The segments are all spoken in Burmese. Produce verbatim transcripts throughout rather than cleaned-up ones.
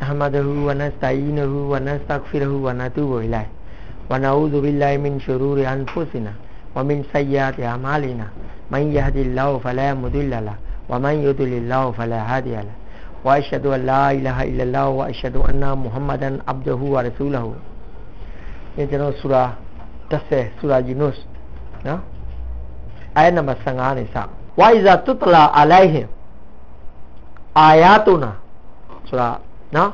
نحمده ونستعينه ونستغفره ونتوب إليه ونعوذ بالله من شرور أنفسنا ومن سيئات أعمالنا من يهد الله فلا مضل له ومن يضلل الله فلا هادي له وأشهد أن لا إله إلا الله وأشهد أن محمدا عبده ورسوله นี่ကျွန်တော် سورة 10 سورة يونس နော် آية نمبر 15 နေစ وإذا تتلى عليهم آياتنا ဆိုတာနော်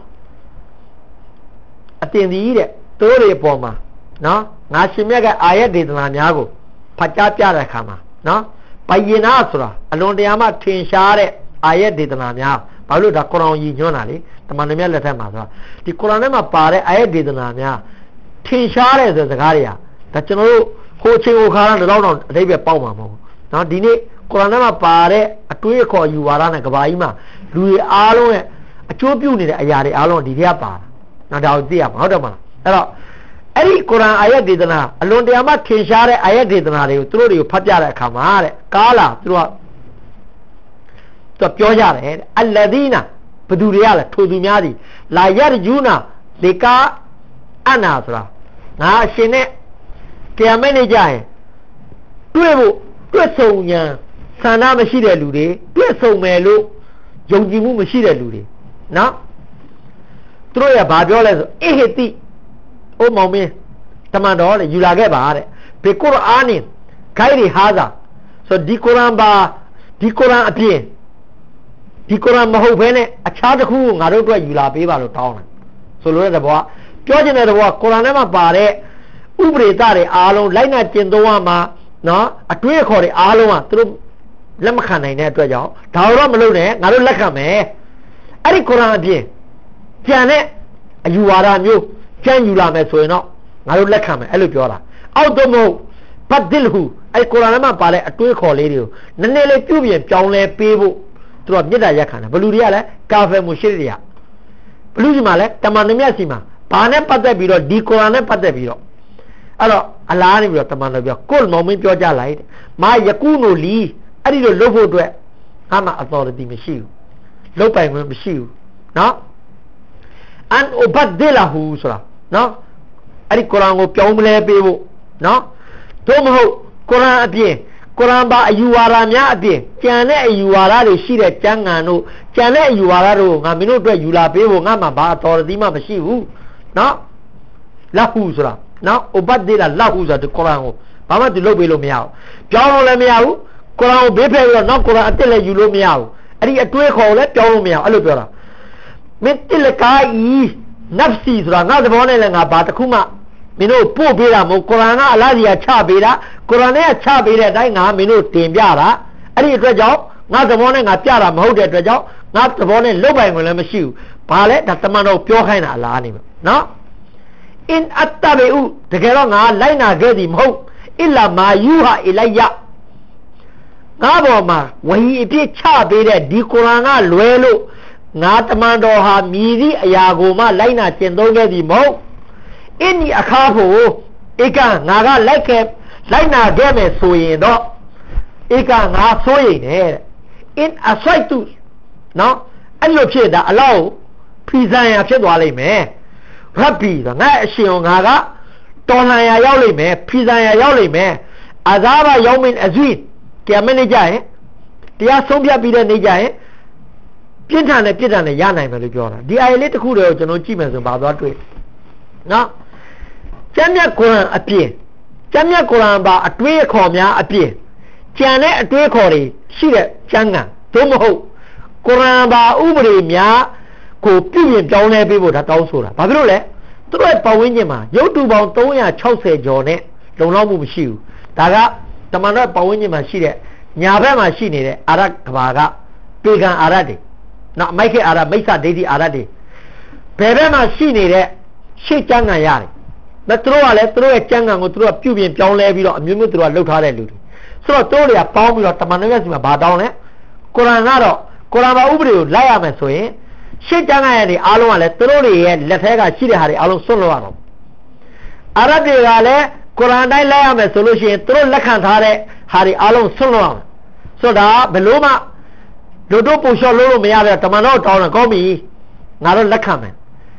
အတင်ကြီးတဲ့တိုးတွေအပေါ်မှာနော်ငါရှင်မြတ်ကအာယတ်ဒေသနာများကိုဖတ်ကြားပြတဲ့အခါမှာနော်ဘယင်နာဆိုတာအလွန်တရာမှထင်ရှားတဲ့အာယတ်ဒေသနာများဘာလို့ဒါကုရ်အာန်ကြီးညွှန်းတာလေတမန်တော်မြတ်လက်ထက်မှာဆိုတာဒီကုရ်အာန်ထဲမှာပါတဲ့အာယတ်ဒေသနာများထင်ရှားတဲ့ဆိုတဲ့စကားတွေကဒါကျွန်တော်တို့ဟိုချင်းဟိုခါတော့တော့တော့အတိတ်ပဲပေါက်မှာမဟုတ်ဘူးနော်ဒီနေ့ကုရ်အာန်ထဲမှာပါတဲ့အတွေးအခေါ်ယူဝါဒနဲ့ကဘာကြီးမှာလူတွေအားလုံးရဲ့အကျိုးပြုနေတဲ့အရာတွေအားလုံးဒီထဲကပါတာနော်ဒါကိုသိရမှာဟုတ်တယ်မလားအဲ့တော့အဲ့ဒီကုရ်အာန်အာယတ်ဒေသနာအလွန်တရာမှထင်ရှားတဲ့အာယတ်ဒေသနာတွေကိုသူတို့တွေကိုဖတ်ပြတဲ့အခါမှာတဲ့ကာလာသူတို့ကသူပြောကြတယ်တဲ့အလဒီနာဘသူတွေကလဲထိုသူများသည်လာယရဂျူနာလေကာအနာဆိုတာငါအရှင်နဲ့ကြံမဲနေကြရင်တွေ့ဖို့တွေ့ဆုံညာဆန္ဒမရှိတဲ့လူတွေတွေ့ဆုံမယ်လို့ယုံကြည်မှုမရှိတဲ့လူတွေနော်သူတို့ရဘာပြောလဲဆိုအဟိတိအိုမောင်မင်းတမန်တော်လေယူလာခဲ့ပါတဲ့ဘေကုရ်အာနင်ဂိုင်ရီဟာဇာဆိုဒီကုရ်အာန်ပါဒီကုရ်အာန်အပြင်ဒီကုရ်အာန်မဟုတ်ဘဲနဲ့အခြားတစ်ခုကိုငါတို့အတွက်ယူလာပေးပါလို့တောင်းတယ်ဆိုလိုတဲ့ဘောကပြောချင်တဲ့ဘောကကုရ်အာန်ထဲမှာပါတဲ့ဥပဒေသားတွေအားလုံးလိုက်နာကျင့်သုံးရမှာနော်အတွေးအခေါ်တွေအားလုံးကသူတို့လက်မခံနိုင်တဲ့အတွက်ကြောင့်ဒါတော့မလုပ်နဲ့ငါတို့လက်ခံမယ်အဲ့ဒီကုရ်အာန်အပြင်ကျန်တဲ့အယူဝါဒမျိုးကျန်ယူလာမယ်ဆိုရင်တော့ငါတို့လက်ခံမယ်အဲ့လိုပြောတာအောက်တော့မဟုတ်ဘတ်ဒစ်ဟူအဲ့ကုရ်အာန်ထဲမှာပါတဲ့အတွေးခေါ်လေးတွေကိုနည်းနည်းလေးပြုပြင်ပြောင်းလဲပေးဖို့သူတို့ကမေတ္တာရက်ခံတယ်ဘလူတွေကလည်းကာဖယ်မူရှိတွေကဘလူစီမှာလည်းတမန်တော်မြတ်စီမှာဘာနဲ့ပတ်သက်ပြီးတော့ဒီကုရ်အာန်နဲ့ပတ်သက်ပြီးတော့အဲ့တော့အလားနေပြီးတော့တမန်တော်ပြောကိုယ်မောင်မင်းပြောကြလိုက်တဲ့မာယကုနိုလီအဲ့ဒီလိုလုပ်ဖို့အတွက်အမှ authority မရှိဘူးလုပ်ပိုင်ခွင့်မရှိဘူးနော်အန်ဥဘတ်ဒလာဟူဆိုတာနော်အဲ့ဒီကုရ်အာန်ကိုပြောင်းမလဲပေးဖို့နော်တို့မဟုတ်ကုရ်အာန်အပြင်ကုရ်အာန်ပါအယူဝါဒများအပြင်ကျန်တဲ့အယူဝါဒတွေရှိတဲ့ကျမ်းဂန်တို့ကျန်တဲ့အယူဝါဒတို့ငါမင်းတို့အတွက်ယူလာပေးဖို့ငါမှဘာ authority မှမရှိဘူးနော်လာဟူဆိုတာနော်ဥဘတ်ဒလာလာဟူဆိုတာဒီကုရ်အာန်ကိုဘာမှသူလုပ်ပေးလို့မရဘူးပြောင်းလို့လည်းမရဘူးကုရ်အာန်ကိုဘေးဖယ်ပြီးတော့နောက်ကုရ်အာန်အစ်စ်လည်းယူလို့မရဘူးအဲ့ဒီအတွေးခေါ်လည်းပြောင်းလို့မရဘူးအဲ့လိုပြောတာမင်းတိလကာဤနဖ်စီဆိုတာငါသဘောနဲ့လည်းငါဘာတစ်ခုမှမင်းတို့ပို့ပေးတာမဟုတ်ကုရ်အာန်ကအလ္လာဟ်ကြီးကချပေးတာကုရ်အာန်နဲ့ချပေးတဲ့အတိုင်းငါမင်းတို့တင်ပြတာအဲ့ဒီအတွက်ကြောင့်ငါသဘောနဲ့ငါပြတာမဟုတ်တဲ့အတွက်ကြောင့်ငါသဘောနဲ့လုတ်ပိုင်ခွင့်လည်းမရှိဘူးဘာလဲဒါတမန်တော်ပြောခိုင်းတာအလားနေမှာနော်အင်အတ္တဘေဥတကယ်တော့ငါလိုက်နာခဲ့သည်မဟုတ်အီလာမာယူဟာအီလိုက်ယငါပေါ်မှာဝဟီအပြည့်ချပေးတဲ့ဒီကုရ်အာန်ကလွဲလို့ငါတမန်တော်ဟာမြည်သည့်အရာကိုမှလိုက်နာကျင့်သုံးခဲ့သည်မဟုတ်အင်းဒီအခါဖို့ဧကငါကလိုက်ခဲ့လိုက်နာခဲ့မယ်ဆိုရင်တော့ဧကငါဆိုရင်တဲ့အင်းအဆိုင်တုနော်အဲ့လိုဖြစ်တာအလောင်းဖီဇန်ရဖြစ်သွားလိမ့်မယ်ရဘ်ဘီငါအရှင်ငါကတော်လှန်ရရောက်လိမ့်မယ်ဖီဇန်ရရောက်လိမ့်မယ်အဇာဘယောမင်အဇွီကဲမနေကြရင်တရားဆုံးဖြတ်ပြီးတဲ့နေကြရင်ပြင်းထန်တဲ့ပြစ်ဒဏ်နဲ့ရနိုင်မယ်လို့ပြောတာဒီအိုင်လေးတစ်ခုတည်းကိုကျွန်တော်ကြည့်မယ်ဆိုဘာသွားတွေ့နော်ကျမ်းမြတ်ကုရ်အာန်အပြင်ကျမ်းမြတ်ကုရ်အာန်ပါအတွေးအခေါ်များအပြင်ကျန်တဲ့အတွေးအခေါ်တွေရှိတဲ့ကျမ်းဂန်သို့မဟုတ်ကုရ်အာန်ပါဥပဒေများကိုပြုပြင်ပြောင်းလဲပေးဖို့ဒါတောင်းဆိုတာဘာဖြစ်လို့လဲသူတို့ရဲ့ပတ်ဝန်းကျင်မှာရုပ်တုပေါင်းသုံးရာခြောက်ဆယ်ကျော်နဲ့လုံလောက်မှုမရှိဘူးဒါကတမန်တော်ပတ်ဝန်းကျင်မှာရှိတဲ့ညာဘက်မှာရှိနေတဲ့အာရတ်ကဘာကပေဂန်အာရတ်တွေနော်မိုက်ခေအာရမိစ္ဆာဒိဋ္ဌိအာရတ်တွေဘယ်ဘက်မှာရှိနေတဲ့ရှေ့ကျမ်းဂန်ရတယ်ဒါသူတို့ကလည်းသူတို့ရဲ့ကျမ်းဂန်ကိုသူတို့ကပြုပြင်ပြောင်းလဲပြီးတော့အမျိုးမျိုးသူတို့ကလှုပ်ထားတဲ့လူတွေဆိုတော့သူတို့တွေကပေါင်းပြီးတော့တမန်တော်ရဲ့စီမှာဘာတောင်းလဲကုရ်အာန်ကတော့ကုရ်အာန်ပါဥပဒေကိုလိုက်ရမယ်ဆိုရင်ရှေ့ကျမ်းဂန်ရတဲ့အားလုံးကလည်းသူတို့တွေရဲ့လက်ထဲကရှိတဲ့ဟာတွေအားလုံးဆွတ်လို့ရတော့အာရတ်တွေကလည်းကုရ်အာန်တိုင်းလိုက်ရမယ်ဆိုလို့ရှိရင်သူတို့လက်ခံထားတဲ့ဟာတွေအားလုံးဆွတ်လို့ရမယ်ဆိုတော့ဘယ်လို့မှလူတို့ပူလျှော်လို့မရပဲတမန်တော်တောင်းတယ်ကောင်းပြီငါတို့လက်ခံမယ်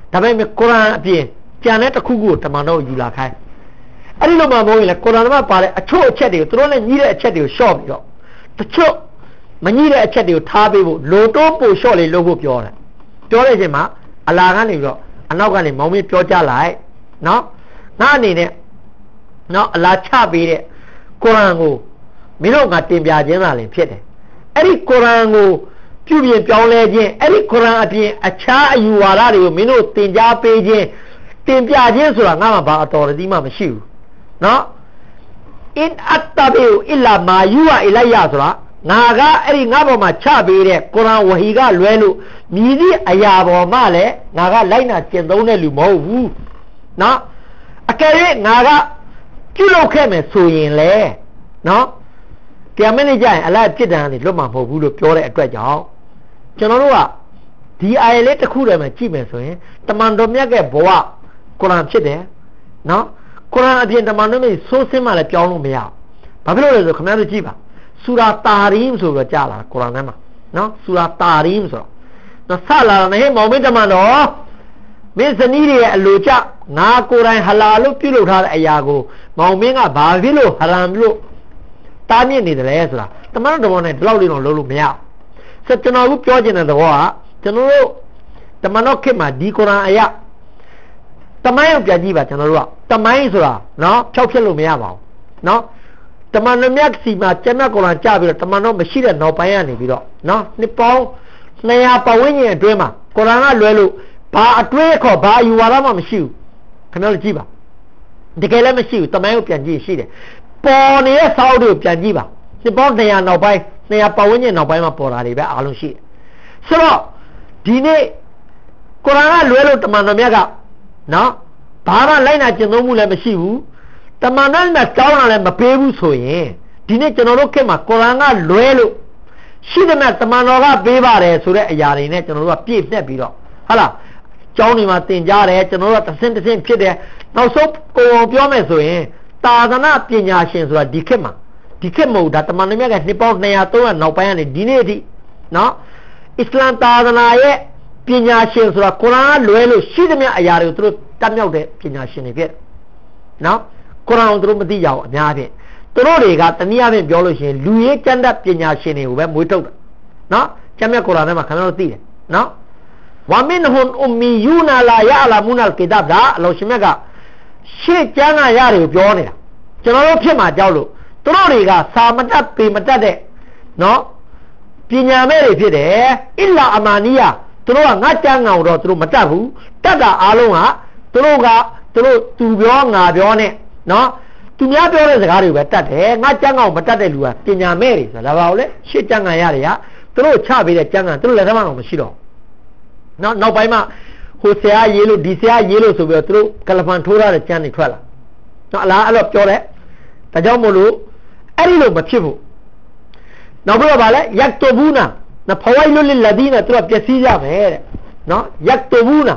ဒါပေမဲ့ကုရ်အာန်အပြင်ကျန်တဲ့တစ်ခုခုကိုတမန်တော်ယူလာခိုင်းအဲ့ဒီလိုမှမဟုတ်ရင်လေကုရ်အာန်မှာပါတဲ့အချို့အချက်တွေကိုသူတို့နဲ့ညီးတဲ့အချက်တွေကိုရှော့ပြီးတော့တချို့မညီးတဲ့အချက်တွေကိုထားပေးဖို့လိုတိုးပို့ရှော့လေးလုပ်ဖို့ပြောတယ်ပြောတဲ့အချိန်မှာအလာကနေပြီးတော့အနောက်ကနေမောင်မင်းပြောကြလိုက်နော်ငါအနေနဲ့နော်အလာချပေးတဲ့ကုရ်အာန်ကိုမင်းတို့ကတင်ပြခြင်းသာလင်ဖြစ်တယ်အဲ့ဒီကုရ်အာန်ကိုပြုပြင်ပြောင်းလဲခြင်းအဲ့ဒီကုရ်အာန်အပြင်အခြားအယူဝါဒတွေကိုမင်းတို့သင်ကြားပေးခြင်းတင်ပြခြင်းဆိုတာငါမှဘာအတော်တည်းမှမရှိဘူးနော်အင်အတ္တဘေအီလာမာယူဝအီလိုက်ယဆိုတာငါကအဲ့ဒီငါပေါ်မှာချပေးတဲ့ကုရ်အာန်ဝဟီကလွဲလို့မြည်သည့်အရာပေါ်မှာလည်းငါကလိုက်နာကျင့်သုံးတဲ့လူမဟုတ်ဘူးနော်အကယ်၍ငါကပြုလုပ်ခဲ့မယ်ဆိုရင်လေနော်တရားမင်းကြီးကြရင်အလားပြစ်ဒဏ်ကနေလွတ်မှာမဟုတ်ဘူးလို့ပြောတဲ့အတွက်ကြောင့်ကျွန်တော်တို့ကဒီအာယလေးတစ်ခုတည်းမှာကြည့်မယ်ဆိုရင်တမန်တော်မြတ်ရဲ့ဘဝကုရ်အာန်ဖြစ်တယ်နော်ကုရ်အာန်အပြင်တမန်တော်မြတ်ဆိုးစင်းမှလည်းပြောင်းလို့မရဘူးဘာဖြစ်လို့လဲဆိုခင်ဗျားတို့ကြည့်ပါဆူရာတာရီမ်ဆိုတော့ကြားလာကုရ်အာန်ထဲမှာနော်ဆူရာတာရီမ်ဆိုတော့နော်ဆလာနေမောင်မင်းတမန်တော်မင်းဇနီးတွေရဲ့အလိုကျငါကိုယ်တိုင်ဟလာလို့ပြုလုပ်ထားတဲ့အရာကိုမောင်မင်းကဘာဖြစ်လို့ဟရမ်လို့တားမြစ်နေတယ်လဲဆိုတာတမန်တော်ဘောနဲ့ဒီလောက်လေးတော့လုံးလို့မရဘူးဆက်ကျွန်တော်ကပြောချင်တဲ့သဘောကကျွန်တော်တို့တမန်တော်ခေတ်မှာဒီကုရ်အာန်အရာတမိုင်းကိုပြန်ကြည့်ပါကျွန်တော်တို့ကတမိုင်းဆိုတာနော်ဖြောက်ဖြစ်လို့မရပါဘူးနော်တမန်တော်မြတ်စီမှာကျမ်းမြတ်ကုရ်အာန်ကြပြီးတော့တမန်တော်မရှိတဲ့နောက်ပိုင်းကနေပြီးတော့နော်နှစ်ပေါင်းနှစ်ရာပတ်ဝန်းကျင်အတွင်းမှာကုရ်အာန်ကလွဲလို့ဘာအတွေ့အခေါ်ဘာအယူဝါဒမှမရှိဘူးခင်ဗျားတို့ကြည့်ပါတကယ်လည်းမရှိဘူးတမိုင်းကိုပြန်ကြည့်ရှိတယ်ပေါ်နေတဲ့စာအုပ်တွေကိုပြန်ကြည့်ပါနှစ်ပေါင်းနှစ်ရာနောက်ပိုင်းနှစ်ရာပတ်ဝန်းကျင်နောက်ပိုင်းမှာပေါ်လာတွေပဲအားလုံးရှိတယ်ဆိုတော့ဒီနေ့ကုရ်အာန်ကလွဲလို့တမန်တော်မြတ်ကနော်ဘာမှလိုက်နာကျင့်သုံးမှုလည်းမရှိဘူးတမန်တော်မြတ်တောင်းတာလည်းမပေးဘူးဆိုရင်ဒီနေ့ကျွန်တော်တို့ခေတ်မှာကုရ်အာန်ကလွဲလို့ရှိတဲ့မြတ်တမန်တော်ကပေးပါတယ်ဆိုတဲ့အရာတွေနဲ့ကျွန်တော်တို့ကပြည့်ပြတ်ပြီးတော့ဟုတ်လားကျောင်းတွေမှာသင်ကြားတယ်ကျွန်တော်တို့ကတစ်ဆင့်တစ်ဆင့်ဖြစ်တယ်နောက်ဆုံးကိုယ်ပြောမယ်ဆိုရင်သာသနာပညာရှင်ဆိုတာဒီခေတ်မှာဒီခေတ်မဟုတ်ဒါတမန်တော်မြတ်ကနှစ်ပေါင်းနှစ်ရာသုံးရာနောက်ပိုင်းကနေဒီနေ့အထိနော်အစ္စလာမ်သာသနာရဲ့ပညာရှင်ဆိုတာကုရ်အာန်ကလွဲလို့ရှိသမျှအရာတွေကိုသူတို့တတ်မြောက်တဲ့ပညာရှင်တွေဖြစ်နော်ကုရ်အာန်ကိုသူတို့မသိကြဘူးအများဖြင့်သူတို့တွေကတနည်းအားဖြင့်ပြောလို့ရှိရင်လူရေးကျမ်းတတ်ပညာရှင်တွေကိုပဲမွေးထုတ်တာနော်ကျမ်းမြတ်ကုရ်အာန်ထဲမှာခင်ဗျားတို့သိတယ်နော်ဝါမင်ဟွန်အူမီယူနာလာယာလာမူနာလ်ကီတာဘ်ဒါအလောရှင်မြတ်ကရှေ့ကျမ်းကရတွေကိုပြောနေတာကျွန်တော်တို့ဖြစ်မှာကြောက်လို့သူတို့တွေကစာမတတ်ပေမတတ်တဲ့နော်ပညာမဲ့တွေဖြစ်တယ်အစ်လာအမာနီယာသူတို့ကငါကျမ်းကောင်တော့သူတို့မတတ်ဘူးတတ်တာအားလုံးကသူတို့ကသူတို့သူပြောငါပြောနဲ့နော်သူများပြောတဲ့စကားတွေပဲတတ်တယ်ငါကျမ်းကောင်မတတ်တဲ့လူကပညာမဲ့တွေဆိုတာဒါပါလို့လေရှေ့ကျမ်းကန်ရတွေကသူတို့ချပေးတဲ့ကျမ်းကန်သူတို့လည်းသမားတော့မရှိတော့နောက်နောက်ပိုင်းမှာဟိုဆရာရေးလို့ဒီဆရာရေးလို့ဆိုပြီးတော့သူတို့ကလဖန်ထိုးထားတဲ့ကျမ်းတွေထွက်လာနော်အလားအဲ့လိုပြောတယ်ဒါကြောင့်မို့လို့အဲ့ဒီလိုမဖြစ်ဘူးနောက်ပြီးတော့ဗာလဲယက်တိုဘူးနာနဖဝိုင်လွလလဒီနာသူကပျက်စီးကြမယ်တဲ့နော်ယက်တိုဘူးနာ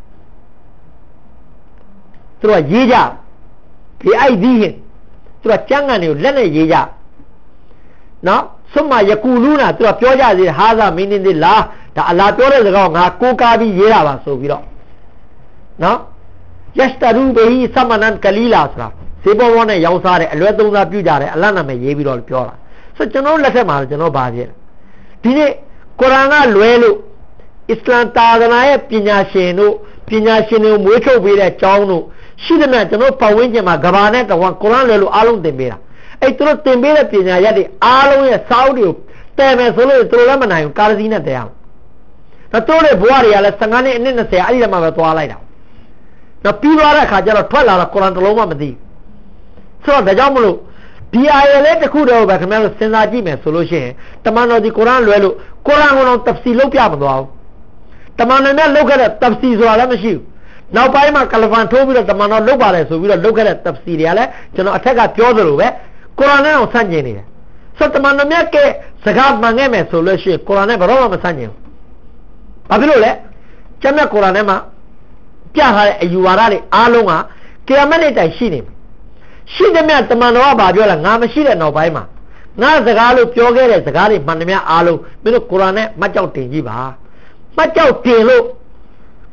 သူကရေးကြဒီအိုက်ဒီဟင်သူကကျမ်းဂန်တွေကိုလက်နဲ့ရေးကြနော်ဆုမယကူလူနာသူကပြောကြသေးဟာဇာမင်းင်းဒီလာဒါအလာပြောတဲ့စကားကိုငါကိုးကားပြီးရေးတာပါဆိုပြီးတော့နော်ယက်စတရူဘီသမနန်ကလီလာဆိုတာဈေးပေါ်ပေါ်နဲ့ရောင်းစားတယ်အလွဲသုံးစားပြုကြတယ်အလတ်နာမည်ရေးပြီးတော့ပြောတာဆိုကျွန်တော်လက်ထက်မှာကျွန်တော်ဗာပြည့်ဒီနေ့ကုရ်အာန်ကလွဲလို့အစ္စလာမ်သာသနာရဲ့ပညာရှင်တို့ပညာရှင်တွေကိုမွေးထုတ်ပေးတဲ့ကျောင်းတို့ရှိတယ်မြတ်ကျွန်တော်ပတ်ဝန်းကျင်မှာကဘာနဲ့တဝါကုရ်အာန်လွဲလို့အားလုံးသင်ပေးတာအဲ့သူတို့သင်ပေးတဲ့ပညာရက်တွေအားလုံးရဲ့စာအုပ်တွေကိုတည်မယ်ဆိုလို့သူတို့လည်းမနိုင်ဘူးကာရစီနဲ့တည်အောင်ဒါတို့ရဲ့ဘဝတွေကလည်းဆယ်၅နှစ်အနှစ်၂၀အဲ့ဒီမှာပဲသွားလိုက်တာနောက်ပြီးသွားတဲ့အခါကျတော့ထွက်လာတော့ကုရ်အာန်တစ်လုံးမှမသိဆိုတော့ဒါကြောင့်မလို့ဒီအာယလေးတစ်ခုတည်းပဲခင်ဗျားတို့စဉ်းစားကြည့်မယ်ဆိုလို့ရှိရင်တမန်တော်ဒီကုရ်အာန်လွဲလို့ကုရ်အာန်ကိုတော့တဖ်စီလုပ်ပြမသွားဘူးတမန်တော်နဲ့လုပ်ခဲ့တဲ့တဖ်စီဆိုတာလည်းမရှိဘူးနောက်ပိုင်းမှာကလဖန်ထိုးပြီးတော့တမန်တော်လုပ်ပါတယ်ဆိုပြီးတော့လုပ်ခဲ့တဲ့တဖ်စီတွေကလည်းကျွန်တော်အထက်ကပြောသလိုပဲကုရ်အာန်နဲ့အောင်ဆန့်ကျင်နေတယ်ဆိုတော့တမန်တော်မြတ်ကစကားမှန်ခဲ့မယ်ဆိုလို့ရှိရင်ကုရ်အာန်နဲ့ဘယ်တော့မှမဆန့်ကျင်ဘူးဘာဖြစ်လို့လဲကျမ်းမြတ်ကုရ်အာန်ထဲမှာပြထားတဲ့အယူဝါဒတွေအားလုံးကကီယာမတ်နေ့တိုင်ရှိနေပြီရှိတဲ့မြတ်တမန်တော်ကဘာပြောလဲငါမရှိတဲ့နောက်ပိုင်းမှာငါစကားလို့ပြောခဲ့တဲ့စကားတွေမှန်တယ်များအားလုံးမင်းတို့ကုရ်အာန်နဲ့မှတ်ကြောက်တင်ကြည့်ပါမှတ်ကြောက်တင်လို့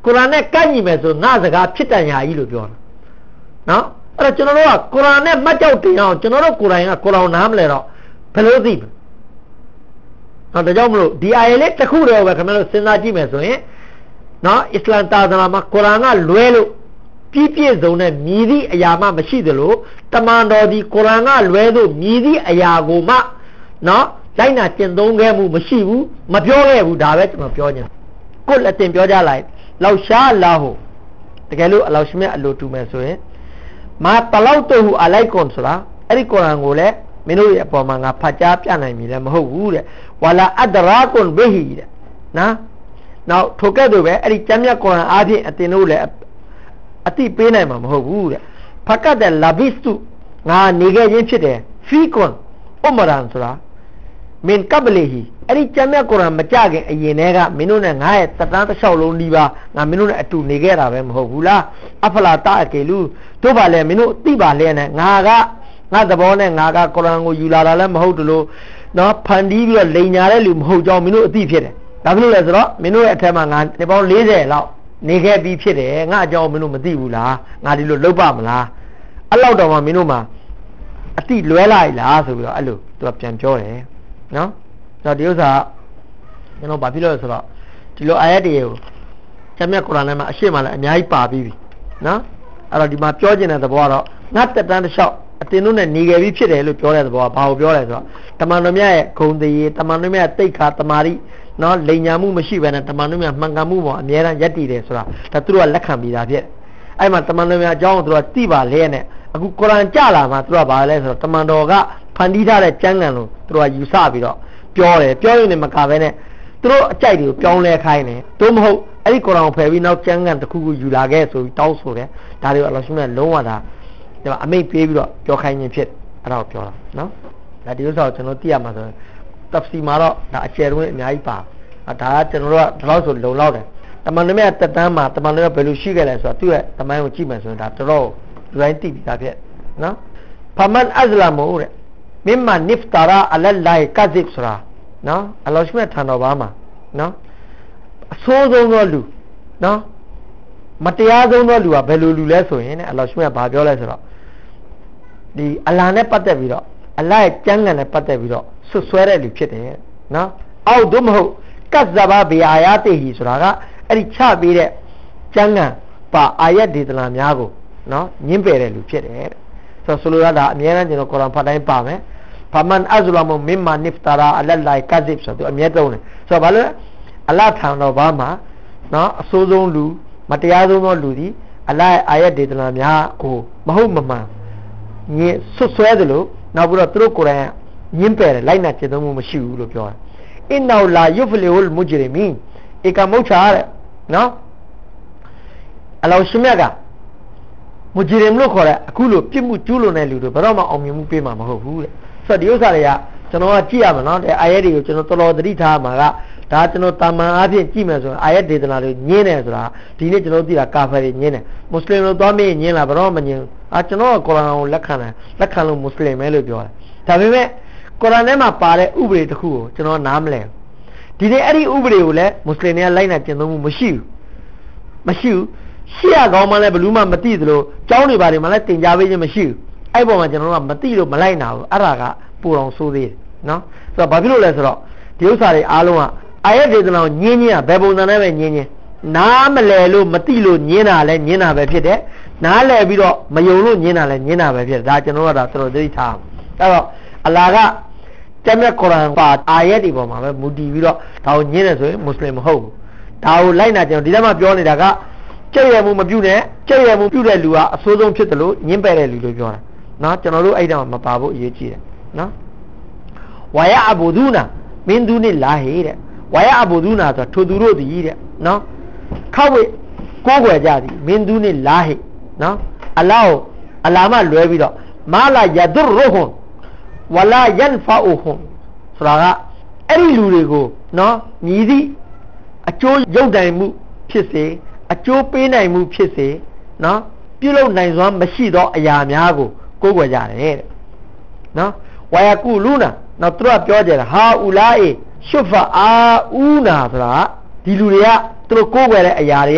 ကုရ်အာန်နဲ့ကန့်ညီမယ်ဆိုငါစကားဖြစ်တန်ရာကြီးလို့ပြောတာနော်အဲ့တော့ကျွန်တော်တို့ကကုရ်အာန်နဲ့မှတ်ကြောက်တင်အောင်ကျွန်တော်တို့ကိုယ်တိုင်ကကုရ်အာန်နားမလဲတော့ဘယ်လိုသိမလဲနော်ဒါကြောင့်မလို့ဒီအာယလေးတစ်ခုတည်းပဲခင်ဗျားတို့စဉ်းစားကြည့်မယ်ဆိုရင်နော်အစ္စလာမ်သာသနာမှာကုရ်အာန်ကလွဲလို့ပြည့်ပြည့်စုံတဲ့မြည်သည့်အရာမှမရှိသလိုတမန်တော်ဒီကုရ်အာန်ကလွဲလို့မြည်သည့်အရာကိုမှနော်လိုက်နာကျင့်သုံးခဲ့မှုမရှိဘူးမပြောခဲ့ဘူးဒါပဲကျွန်တော်ပြောချင်ကိုယ်လက်တင်ပြောကြလိုက်လောက်ရှားလာဟုတကယ်လို့အလောရှိမြတ်အလိုတူမယ်ဆိုရင်မာတလောက်တူအလိုက်ကွန်ဆိုတာအဲ့ဒီကုရ်အာန်ကိုလည်းမင်းတို့ရဲ့အပေါ်မှာငါဖတ်ကြားပြနိုင်ပြီလည်းမဟုတ်ဘူးတဲ့ဝါလာအဒရာကွန်ဘဟီတဲ့နော်နောက်ထိုကဲ့သို့ပဲအဲ့ဒီကျမ်းမြတ်ကုရ်အာန်အားဖြင့်အတင်တို့လည်းအတိပေးနိုင်မှာမဟုတ်ဘူးတဲ့ဖကတ်တဲ့လာဘစ်တုငါနေခဲ့ခြင်းဖြစ်တယ်ဖီကွန်ဥမရန်ဆိုတာမင်ကဘလီဟီအဲ့ဒီကျမ်းမြတ်ကုရ်အာန်မကြခင်အရင်တည်းကမင်းတို့နဲ့ငါရဲ့တတန်းတစ်လျှောက်လုံးဒီပါငါမင်းတို့နဲ့အတူနေခဲ့တာပဲမဟုတ်ဘူးလားအဖလာတာအကေလူတို့ပါလေမင်းတို့သိပါလဲနဲ့ငါကငါသဘောနဲ့ငါကကုရ်အာန်ကိုယူလာတာလည်းမဟုတ်တလို့နော်ဖန်တီးပြီးတော့လိန်ညာတဲ့လူမဟုတ်ကြောင်းမင်းတို့အသိဖြစ်တယ်ဒါဖြစ်လို့လဲဆိုတော့မင်းတို့ရဲ့အထက်မှာငါဒီပေါင်း၄၀လောက်နေခဲ့ပြီးဖြစ်တယ်ငါအကြောင်းမင်းတို့မသိဘူးလားငါဒီလိုလုပ်ပါမလားအဲ့လောက်တော့မှမင်းတို့မှာအတိလွဲလိုက်လားဆိုပြီးတော့အဲ့လိုသူကပြန်ပြောတယ်နော်ဆိုတော့ဒီဥစ္စာကျွန်တော်ဘာဖြစ်လို့လဲဆိုတော့ဒီလိုအာယတ်တွေကိုကျမ်းမြတ်ကုရ်အာန်ထဲမှာအရှိမလည်းအများကြီးပါပြီးပြီနော်အဲ့တော့ဒီမှာပြောခြင်းတဲ့သဘောကတော့ငါတက်တန်းတစ်လျှောက်အတင်တို့နဲ့နေခဲ့ပြီးဖြစ်တယ်လို့ပြောတဲ့သဘောကဘာကိုပြောလဲဆိုတော့တမန်တော်မြတ်ရဲ့ဂုဏ်သေးတမန်တော်မြတ်တိတ်ခါတမာရီနော်လိန်ညာမှုမရှိဘဲနဲ့တမန်တော်မြတ်မှန်ကန်မှုပေါ်အမြဲတမ်းယက်တည်တယ်ဆိုတာဒါသူတို့ကလက်ခံပြီးသားဖြစ်အဲ့မှာတမန်တော်မြတ်အကြောင်းကိုသူတို့ကသိပါလဲနဲ့အခုကုရ်အာန်ကြလာမှာသူတို့ကဘာလဲဆိုတော့တမန်တော်ကဖန်တီးထားတဲ့ကျမ်းဂန်လို့သူတို့ကယူဆပြီးတော့ပြောတယ်ပြောရင်လည်းမကပဲနဲ့သူတို့အကြိုက်တွေကိုပြောင်းလဲခိုင်းတယ်သို့မဟုတ်အဲ့ဒီကုရ်အာန်ကိုဖယ်ပြီးနောက်ကျမ်းဂန်တစ်ခုခုယူလာခဲ့ဆိုပြီးတောင်းဆိုတယ်ဒါတွေကိုအလ္လာဟ်ရှင်ကလုံးဝဒါဒီမှာအမိတ်ပေးပြီးတော့ပြောခိုင်းခြင်းဖြစ်အဲ့ဒါကိုပြောတာနော်ဒါဒီဥစ္စာကိုကျွန်တော်သိရမှာဆိုရင်တဖ်စီမှာတော့ဒါအကျယ်တွင်းအများကြီးပါဒါကကျွန်တော်တို့ကဒီလောက်ဆိုလုံလောက်တယ်တမန်တော်မြတ်တက်တန်းမှာတမန်တော်ကဘယ်လိုရှိခဲ့လဲဆိုတော့သူ့ရဲ့တမန်ကိုကြည့်မယ်ဆိုရင်ဒါတော်တော်လူတိုင်းသိပြီးသားဖြစ်နော်ဖမန်အဇလာမူတဲ့မင်မနစ်တာရာအလလိုင်ကဇစ်ဆိုတာနော်အလ္လာဟ်ရှင်ထံတော်ဘာမှာနော်အဆိုးဆုံးသောလူနော်မတရားဆုံးသောလူကဘယ်လိုလူလဲဆိုရင်တဲ့အလ္လာဟ်ရှင်ကဘာပြောလဲဆိုတော့ဒီအလ္လာဟ်နဲ့ပတ်သက်ပြီးတော့အလ္လာဟ်ရဲ့ကျမ်းဂန်နဲ့ပတ်သက်ပြီးတော့ဆွဆွဲတဲ့လူဖြစ်တယ်နော်အောက်သို့မဟုတ်ကတ်ဇဘာဘီအာယာတေဟီဆိုတာကအဲ့ဒီချပေးတဲ့ကျမ်းဂန်ပါအာယတ်ဒေသနာများကိုနော်ညှင်းပယ်တဲ့လူဖြစ်တယ်ဆိုတော့ဆိုလိုတာအများအားကျွန်တော်ကုရ်အာန်ဖတ်တိုင်းပါမယ်ဖမန်အဇလမမင်မာနစ်တာရာအလလိုင်ကဇစ်ဆိုတော့အမြဲတုံးတယ်ဆိုတော့ဘာလို့အလ္လာဟ်ထံတော်ဘာမှာနော်အဆိုးဆုံးလူမတရားဆုံးသောလူဒီအလ္လာဟ်ရဲ့အာယတ်ဒေသနာများကိုမဟုတ်မမှန်ညှင်းဆွဆွဲတယ်လို့နောက်ပြီးတော့သူတို့ကိုယ်တိုင်ညှင်းပယ်တယ်လိုက်နာကျင့်သုံးမှုမရှိဘူးလို့ပြောတယ်အင်နောလာယုဖလီဟူလ်မုဂျရီမင်ဧကမုတ်ချာတဲ့နော်အလ္လာဟ်ရှင်မြတ်ကမုဂျရီမလို့ခေါ်တဲ့အခုလိုပြစ်မှုကျူးလွန်တဲ့လူတွေဘယ်တော့မှအောင်မြင်မှုပေးမှာမဟုတ်ဘူးတဲ့ဆိုတော့ဒီဥစ္စာတွေကကျွန်တော်ကကြည့်ရမှာနော်တဲ့အာယတ်တွေကိုကျွန်တော်တော်တော်သတိထားမှာကဒါကျွန်တော်တာမန်အားဖြင့်ကြည့်မယ်ဆိုရင်အာယတ်ဒေသနာတွေညင်းတယ်ဆိုတာဒီနေ့ကျွန်တော်သိတာကာဖာတွေညင်းတယ်မွတ်စလင်တို့သွားမေးညင်းလာဘယ်တော့မှညင်းအာကျွန်တော်ကကုရ်အာန်ကိုလက်ခံတယ်လက်ခံလို့မွတ်စလင်ပဲလို့ပြောတယ်ဒါပေမဲ့ကုရ်အာန်ထဲမှာပါတဲ့ဥပဒေတစ်ခုကိုကျွန်တော်နားမလဲဒီနေ့အဲ့ဒီဥပဒေကိုလည်းမွတ်စလင်တွေကလိုက်နာကျင့်သုံးမှုမရှိဘူးမရှိဘူးရှိရကောင်းမှလည်းဘယ်သူမှမသိသလိုကျောင်းတွေဘာတွေမှလည်းတင် जा ပေးခြင်းမရှိဘူးအဲ့ပေါ်မှာကျွန်တော်တို့ကမသိလို့မလိုက်နာဘူးအဲ့ဒါကပူအောင်ဆိုးသေးတယ်နော်ဆိုတော့ဘာဖြစ်လို့လဲဆိုတော့ဒီဥစ္စာတွေအားလုံးကအာယတ်ဒေသနာကိုညင်းညင်းရဘယ်ပုံစံနဲ့ပဲညင်းညင်းနားမလဲလို့မသိလို့ညင်းတာလဲညင်းတာပဲဖြစ်တယ်နားလဲပြီးတော့မယုံလို့ညင်းတာလဲညင်းတာပဲဖြစ်တယ်ဒါကျွန်တော်တို့ကဒါတော်တော်သတိထားအဲ့တော့အလ္လာဟ်ကကျမ်းမြတ်ကုရ်အာန်ပါအာယတ်ဒီပေါ်မှာပဲမူတည်ပြီးတော့ဒါကိုညင်းတယ်ဆိုရင်မွတ်စလင်မဟုတ်ဘူးဒါကိုလိုက်နာကျွန်တော်ဒီထဲမှာပြောနေတာကကြည့်ရမှုမပြုနဲ့ကြည့်ရမှုပြုတဲ့လူကအဆိုးဆုံးဖြစ်တယ်လို့ညင်းပယ်တဲ့လူလို့ပြောတာနော်ကျွန်တော်တို့အဲ့ဒါမှမပါဖို့အရေးကြီးတယ်နော်ဝါယအဘူဒူနာမင်းသူနဲ့လာဟေတဲ့ဝါယအဘူဒူနာဆိုထိုသူတို့သည်တဲ့နော်ခောက်ဝေကိုးကွယ်ကြသည်မင်းသူနဲ့လာဟေနော်အလ္လာဟ်အလာမလွဲပြီးတော့မာလာယဒရဟွန်ဝလာယန်ဖာအူဟွန်ဆိုတာကအဲ့ဒီလူတွေကိုနော်မြည်သည့်အကျိုးရုပ်တိုင်မှုဖြစ်စေအကျိုးပေးနိုင်မှုဖြစ်စေနော်ပြုလုပ်နိုင်စွမ်းမရှိသောအရာများကိုကိုးကွယ်ကြတယ်တဲ့နော်ဝါယကူလူနာနောက်သူတို့ပြောကြတယ်ဟာအူလာအေရှုဖာအာဦးနာဆိုတာဒီလူတွေကသူတို့ကိုးကွယ်တဲ့အရာတွေက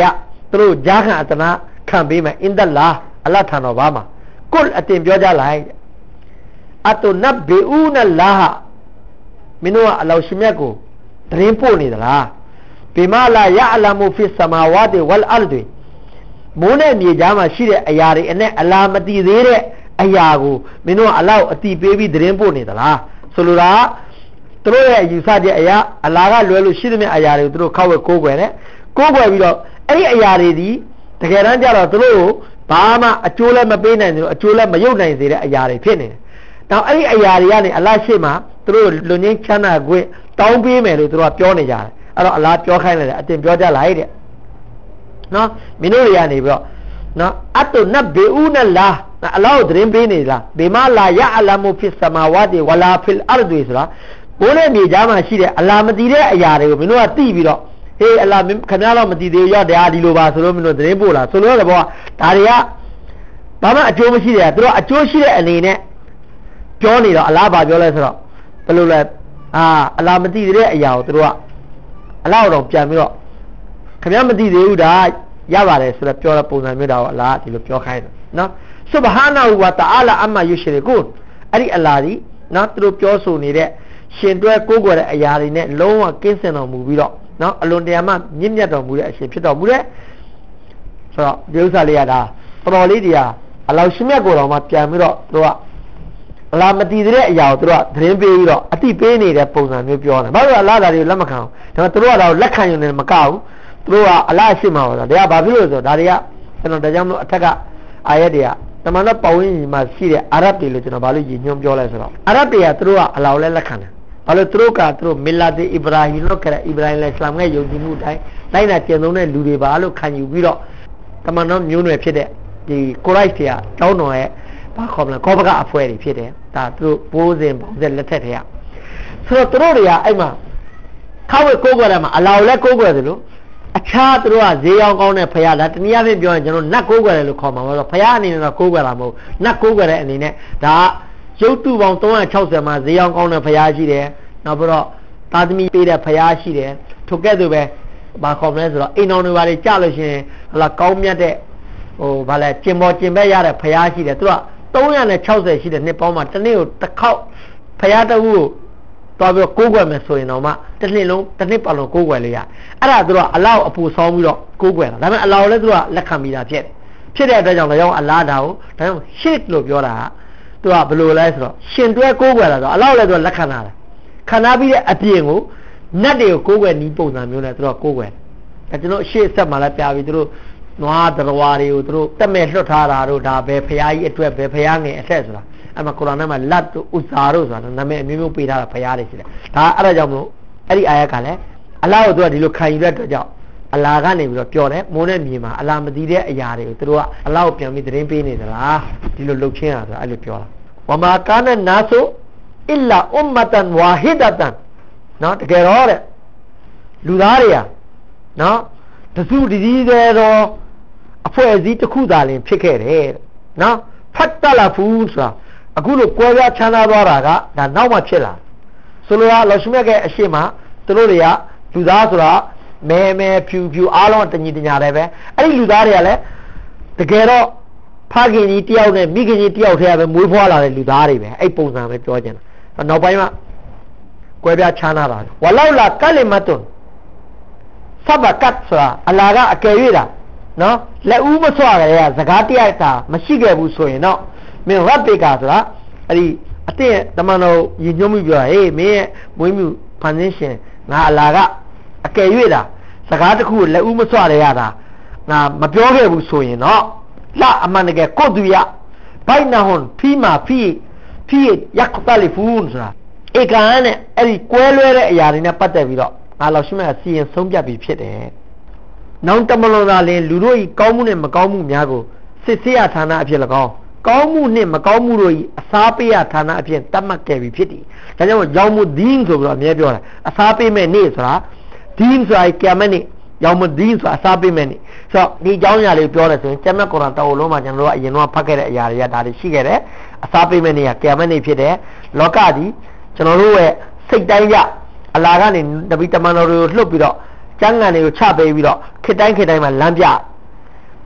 သူတို့ဂျာခံအတနာခံပေးမယ်အင်ဒလာအလတ်ထံတော်ဘာမှာကုလ်အတင်ပြောကြလိုက်အတုနဘေဦးနလာမင်းတို့ကအလောရှင်မြတ်ကိုတရင်ပို့နေသလားဘီမာလာယအလမူဖီဆမာဝါတီဝလ်အလ်ဒီမိုးနဲ့မြေကြားမှာရှိတဲ့အရာတွေအနဲ့အလာမတည်သေးတဲ့အရာကိုမင်းတို့ကအလောက်အတိပေးပြီးတရင်ပို့နေသလားဆိုလိုတာသူတို့ရဲ့ယူဆချက်အရာအလာကလွယ်လို့ရှိသမျှအရာတွေကိုသူတို့ခောက်ဝဲကိုးကွယ်တယ်ကိုးကွယ်ပြီးတော့အဲ့ဒီအရာတွေဒီတကယ်တမ်းကျတော့သူတို့ကိုဘာမှအကျိုးလည်းမပေးနိုင်ဘူးအကျိုးလည်းမရုပ်နိုင်စေတဲ့အရာတွေဖြစ်နေတယ်။တောင်အဲ့ဒီအရာတွေကနေအလတ်ရှိမှသူတို့လူငင်းချမ်းသာခွင့်တောင်းပေးမယ်လို့သူတို့ကပြောနေကြတယ်။အဲ့တော့အလားပြောခိုင်းလိုက်တယ်အတင်ပြောကြလိုက်တဲ့။နော်မင်းတို့တွေကနေပြီးတော့နော်အတုနဘေဦးနလာအလောဒရင်ပေးနေလားဘေမလာယအလမူဖစ်ဆမာဝါတီဝလာဖီလ်အရဒ်ဆိုတာဘိုးနဲ့မြေကြားမှာရှိတဲ့အလာမတည်တဲ့အရာတွေကိုမင်းတို့ကသိပြီးတော့ဟေးအလာခင်ဗျားတော့မတည်သေးရောတရားဒီလိုပါဆိုလို့မင်းတို့တရင်ပို့လာဆိုလို့တဲ့ဘောကဒါတွေကဘာမှအကျိုးမရှိတယ်သူတို့အကျိုးရှိတဲ့အနေနဲ့ပြောနေတော့အလားပါပြောလဲဆိုတော့ဘယ်လိုလဲအာအလားမတည်သေးတဲ့အရာကိုသူတို့ကအလားတော့ပြန်ပြီးတော့ခင်ဗျားမတည်သေးဘူးဒါရပါတယ်ဆိုတော့ပြောတဲ့ပုံစံမျိုးတော့အလားဒီလိုပြောခိုင်းတယ်နော်ဆုဘဟာနာဟူဝါတအာလာအမယူရှရီကွန်အဲ့ဒီအလားဒီနော်သူတို့ပြောဆိုနေတဲ့ရှင်တွဲကိုးကွယ်တဲ့အရာတွေနဲ့လုံးဝကင်းစင်တော်မူပြီးတော့နော်အလွန်တရာမှမြင့်မြတ်တော်မူတဲ့အရှင်ဖြစ်တော်မူတဲ့ဆိုတော့ဒီဥစ္စာလေးရတာတော်တော်လေးတရားအလောရှင်မြတ်ကိုတော်မှပြန်ပြီးတော့သူကအလားမတည်တဲ့အရာကိုသူတို့ကသတင်းပေးပြီးတော့အတိပေးနေတဲ့ပုံစံမျိုးပြောတယ်ဘာလို့အလားဒါတွေလက်မခံအောင်ဒါပေမဲ့သူတို့ကတော့လက်ခံရုံနဲ့မကဘူးသူတို့ကအလားရှိမှာပါဒါကဘာဖြစ်လို့ဆိုတော့ဒါတွေကကျွန်တော်ဒါကြောင့်မလို့အထက်ကအာယတ်တွေကတမန်တော်ပဝင်းကြီးမှာရှိတဲ့အာရဗ်တွေလို့ကျွန်တော်ဘာလို့ရည်ညွှန်းပြောလဲဆိုတော့အာရဗ်တွေကသူတို့ကအလောလဲလက်ခံတယ်ဘာလို့သူတို့ကသူတို့မီလာတီအီဗရာဟီလို့ခေါ်တဲ့အီဗရာဟီအလ္လာမ်ရဲ့ယုံကြည်မှုအတိုင်းလိုက်နာကျင့်သုံးတဲ့လူတွေပါလို့ခံယူပြီးတော့တမန်တော်မျိုးနွယ်ဖြစ်တဲ့ဒီကိုရိုက်တွေကတောင်းတော်ရဲ့ဘာခေါ်မလဲကောပကအဖွဲတွေဖြစ်တယ်ဒါသူတို့ပိုးစဉ်ပေါင်းဆက်လက်ထက်တွေကဆိုတော့သူတို့တွေကအဲ့မှာခောက်ဝဲကိုးကွယ်တယ်မှာအလောလဲကိုးကွယ်တယ်လို့အခြားသူတို့ကဈေးရောင်းကောင်းတဲ့ဖရားဒါတနည်းအားဖြင့်ပြောရင်ကျွန်တော်နတ်ကိုးကွယ်တယ်လို့ခေါ်မှာပါဆိုဖရားအနေနဲ့တော့ကိုးကွယ်တာမဟုတ်နတ်ကိုးကွယ်တဲ့အနေနဲ့ဒါရုပ်တုပေါင်းသုံးရာခြောက်ဆယ်မှာဈေးရောင်းကောင်းတဲ့ဖရားရှိတယ်နောက်ပြီးတော့သာသမီပေးတဲ့ဖရားရှိတယ်ထိုကဲ့သို့ပဲဘာခေါ်မလဲဆိုတော့အိမ်တော်တွေဘာတွေကြလို့ရှိရင်ဟလာကောင်းမြတ်တဲ့ဟိုဘာလဲကျင်ပေါ်ကျင်ဘက်ရတဲ့ဖရားရှိတယ်သူကသုံးရာခြောက်ဆယ်ရှိတဲ့နှစ်ပေါင်းမှာတစ်နေ့ကိုတစ်ခေါက်ဖရားတဝူကိုသွားပြီးကိုးကွယ်မယ်ဆိုရင်တော့မှတစ်နှစ်လုံးတစ်နှစ်ပတ်လုံးကိုးကွယ်လို့ရအဲ့ဒါသူကအလောက်အပူဆောင်းပြီးတော့ကိုးကွယ်တာဒါပေမဲ့အလောက်လည်းသူကလက်ခံပြီးတာဖြစ်ဖြစ်တဲ့အတွက်ကြောင့်လည်းရောအလားတာကိုဒါကြောင့်ရှစ်လို့ပြောတာကသူကဘယ်လိုလဲဆိုတော့ရှင်တွဲကိုးကွယ်တာဆိုအလောက်လည်းသူကလက်ခံတာခံထားပြီးတဲ့အပြင်ကိုနတ်တွေကိုကိုးကွယ်နီးပုံစံမျိုးနဲ့သူတို့ကိုးကွယ်ဒါကျွန်တော်ရှေ့ဆက်မှာလည်းပြပြီးသူတို့နွားတော်ဝါတွေကိုသူတို့တက်မဲ့လွတ်ထားတာတို့ဒါပဲဖရားကြီးအတွက်ပဲဖရားငယ်အထက်ဆိုတာအဲ့မှာကုရ်အာန်ထဲမှာလတ်တို့ဥဇာတို့ဆိုတာနာမည်အမျိုးမျိုးပေးထားတာဖရားတွေရှိတယ်ဒါအဲ့ဒါကြောင့်မလို့အဲ့ဒီအာယတ်ကလည်းအလ္လာဟ်ကိုသူကဒီလိုခံယူတဲ့အတွက်ကြောင့်အလ္လာဟ်ကနေပြီးတော့ပြောတယ်မိုးနဲ့မြေမှာအလ္လာဟ်မသိတဲ့အရာတွေကိုသူတို့ကအလ္လာဟ်ကိုပြန်ပြီးသတင်းပေးနေသလားဒီလိုလုပ်ချင်းอ่ะဆိုတာအဲ့လိုပြောတာဝမာကာနနာဆုအလ္လာအွမ်မတန်ဝါဟီဒတန်နော်တကယ်တော့တဲ့လူသားတွေอ่ะနော်တစုတည်းတည်းတော့အဖွဲ့အစည်းတစ်ခုသာလင်ဖြစ်ခဲ့တယ်နော်ဖတ်တလာဖူးဆိုတာအခုလိုကွဲပြားချမ်းသာသွားတာကဒါနောက်မှဖြစ်လာဆိုလိုတာလောရှိမြတ်ရဲ့အရှိမသူတို့တွေကလူသားဆိုတာမဲမဲဖြူဖြူအားလုံးတညီတညာတယ်ပဲအဲ့ဒီလူသားတွေကလည်းတကယ်တော့ဖခင်ကြီးတယောက်နဲ့မိခင်ကြီးတယောက်တည်းပဲမွေးဖွားလာတဲ့လူသားတွေပဲအဲ့ပုံစံပဲပြောချင်တာနောက်ပိုင်းမှာကွဲပြားချမ်းသာတာဝလောက်လာကလီမတ်တွန်ဆဘကတ်ဆိုတာအလာကအကယ်၍တာနော်လက်ဦးမဆွရကြတဲ့စကားတရားတာမရှိခဲ့ဘူးဆိုရင်တော့မင်းရတ်ပေကာဆိုတာအဲ့ဒီအတင်းတမန်တော်ရည်ညွှန်းမှုပြောဟေးမင်းရဲ့မွေးမြူဖန်ဆင်းရှင်ငါအလာကအကယ်၍တာစကားတစ်ခုကိုလက်ဦးမဆွရရတာငါမပြောခဲ့ဘူးဆိုရင်တော့လာအမှန်တကယ်ကိုတူရဘိုင်နာဟွန်ဖီမာဖီဖီယက်တလီဖူန်ဆိုတာဧကန်နဲ့အဲ့ဒီကွဲလွဲတဲ့အရာတွေနဲ့ပတ်သက်ပြီးတော့ငါလောက်ရှိမှစီရင်ဆုံးဖြတ်ပြီးဖြစ်တယ်နောင်တမလွန်သာလင်လူတို့ဤကောင်းမှုနဲ့မကောင်းမှုများကိုစစ်ဆေးရဌာနအဖြစ်၎င်းကောင်းမှုနှင့်မကောင်းမှုတို့ဤအစားပေးရဌာနအဖြစ်တတ်မှတ်ခဲ့ပြီးဖြစ်သည်ဒါကြောင့်ရောင်မှုဒင်းဆိုပြီးတော့အမြဲပြောတာအစားပေးမဲ့နေ့ဆိုတာဒင်းဆိုတာကမ္မနေ့ရောင်မှုဒင်းဆိုတာအစားပေးမဲ့နေ့ဆိုတော့ဒီအကြောင်းအရာလေးပြောတယ်ဆိုရင်ကျမ်းမြတ်ကုရ်အာန်တော်လုံးမှာကျွန်တော်တို့ကအရင်တော့ဖတ်ခဲ့တဲ့အရာတွေကဒါတွေရှိခဲ့တယ်အစားပေးမဲ့နေ့ကကမ္မနေ့ဖြစ်တယ်လောကကြီးကျွန်တော်တို့ရဲ့စိတ်တိုင်းရအလာကနေနဗီတမန်တော်တွေကိုလှုပ်ပြီးတော့ကျမ်းဂန်တွေကိုချပေးပြီးတော့ခေတ်တိုင်းခေတ်တိုင်းမှာလမ်းပြ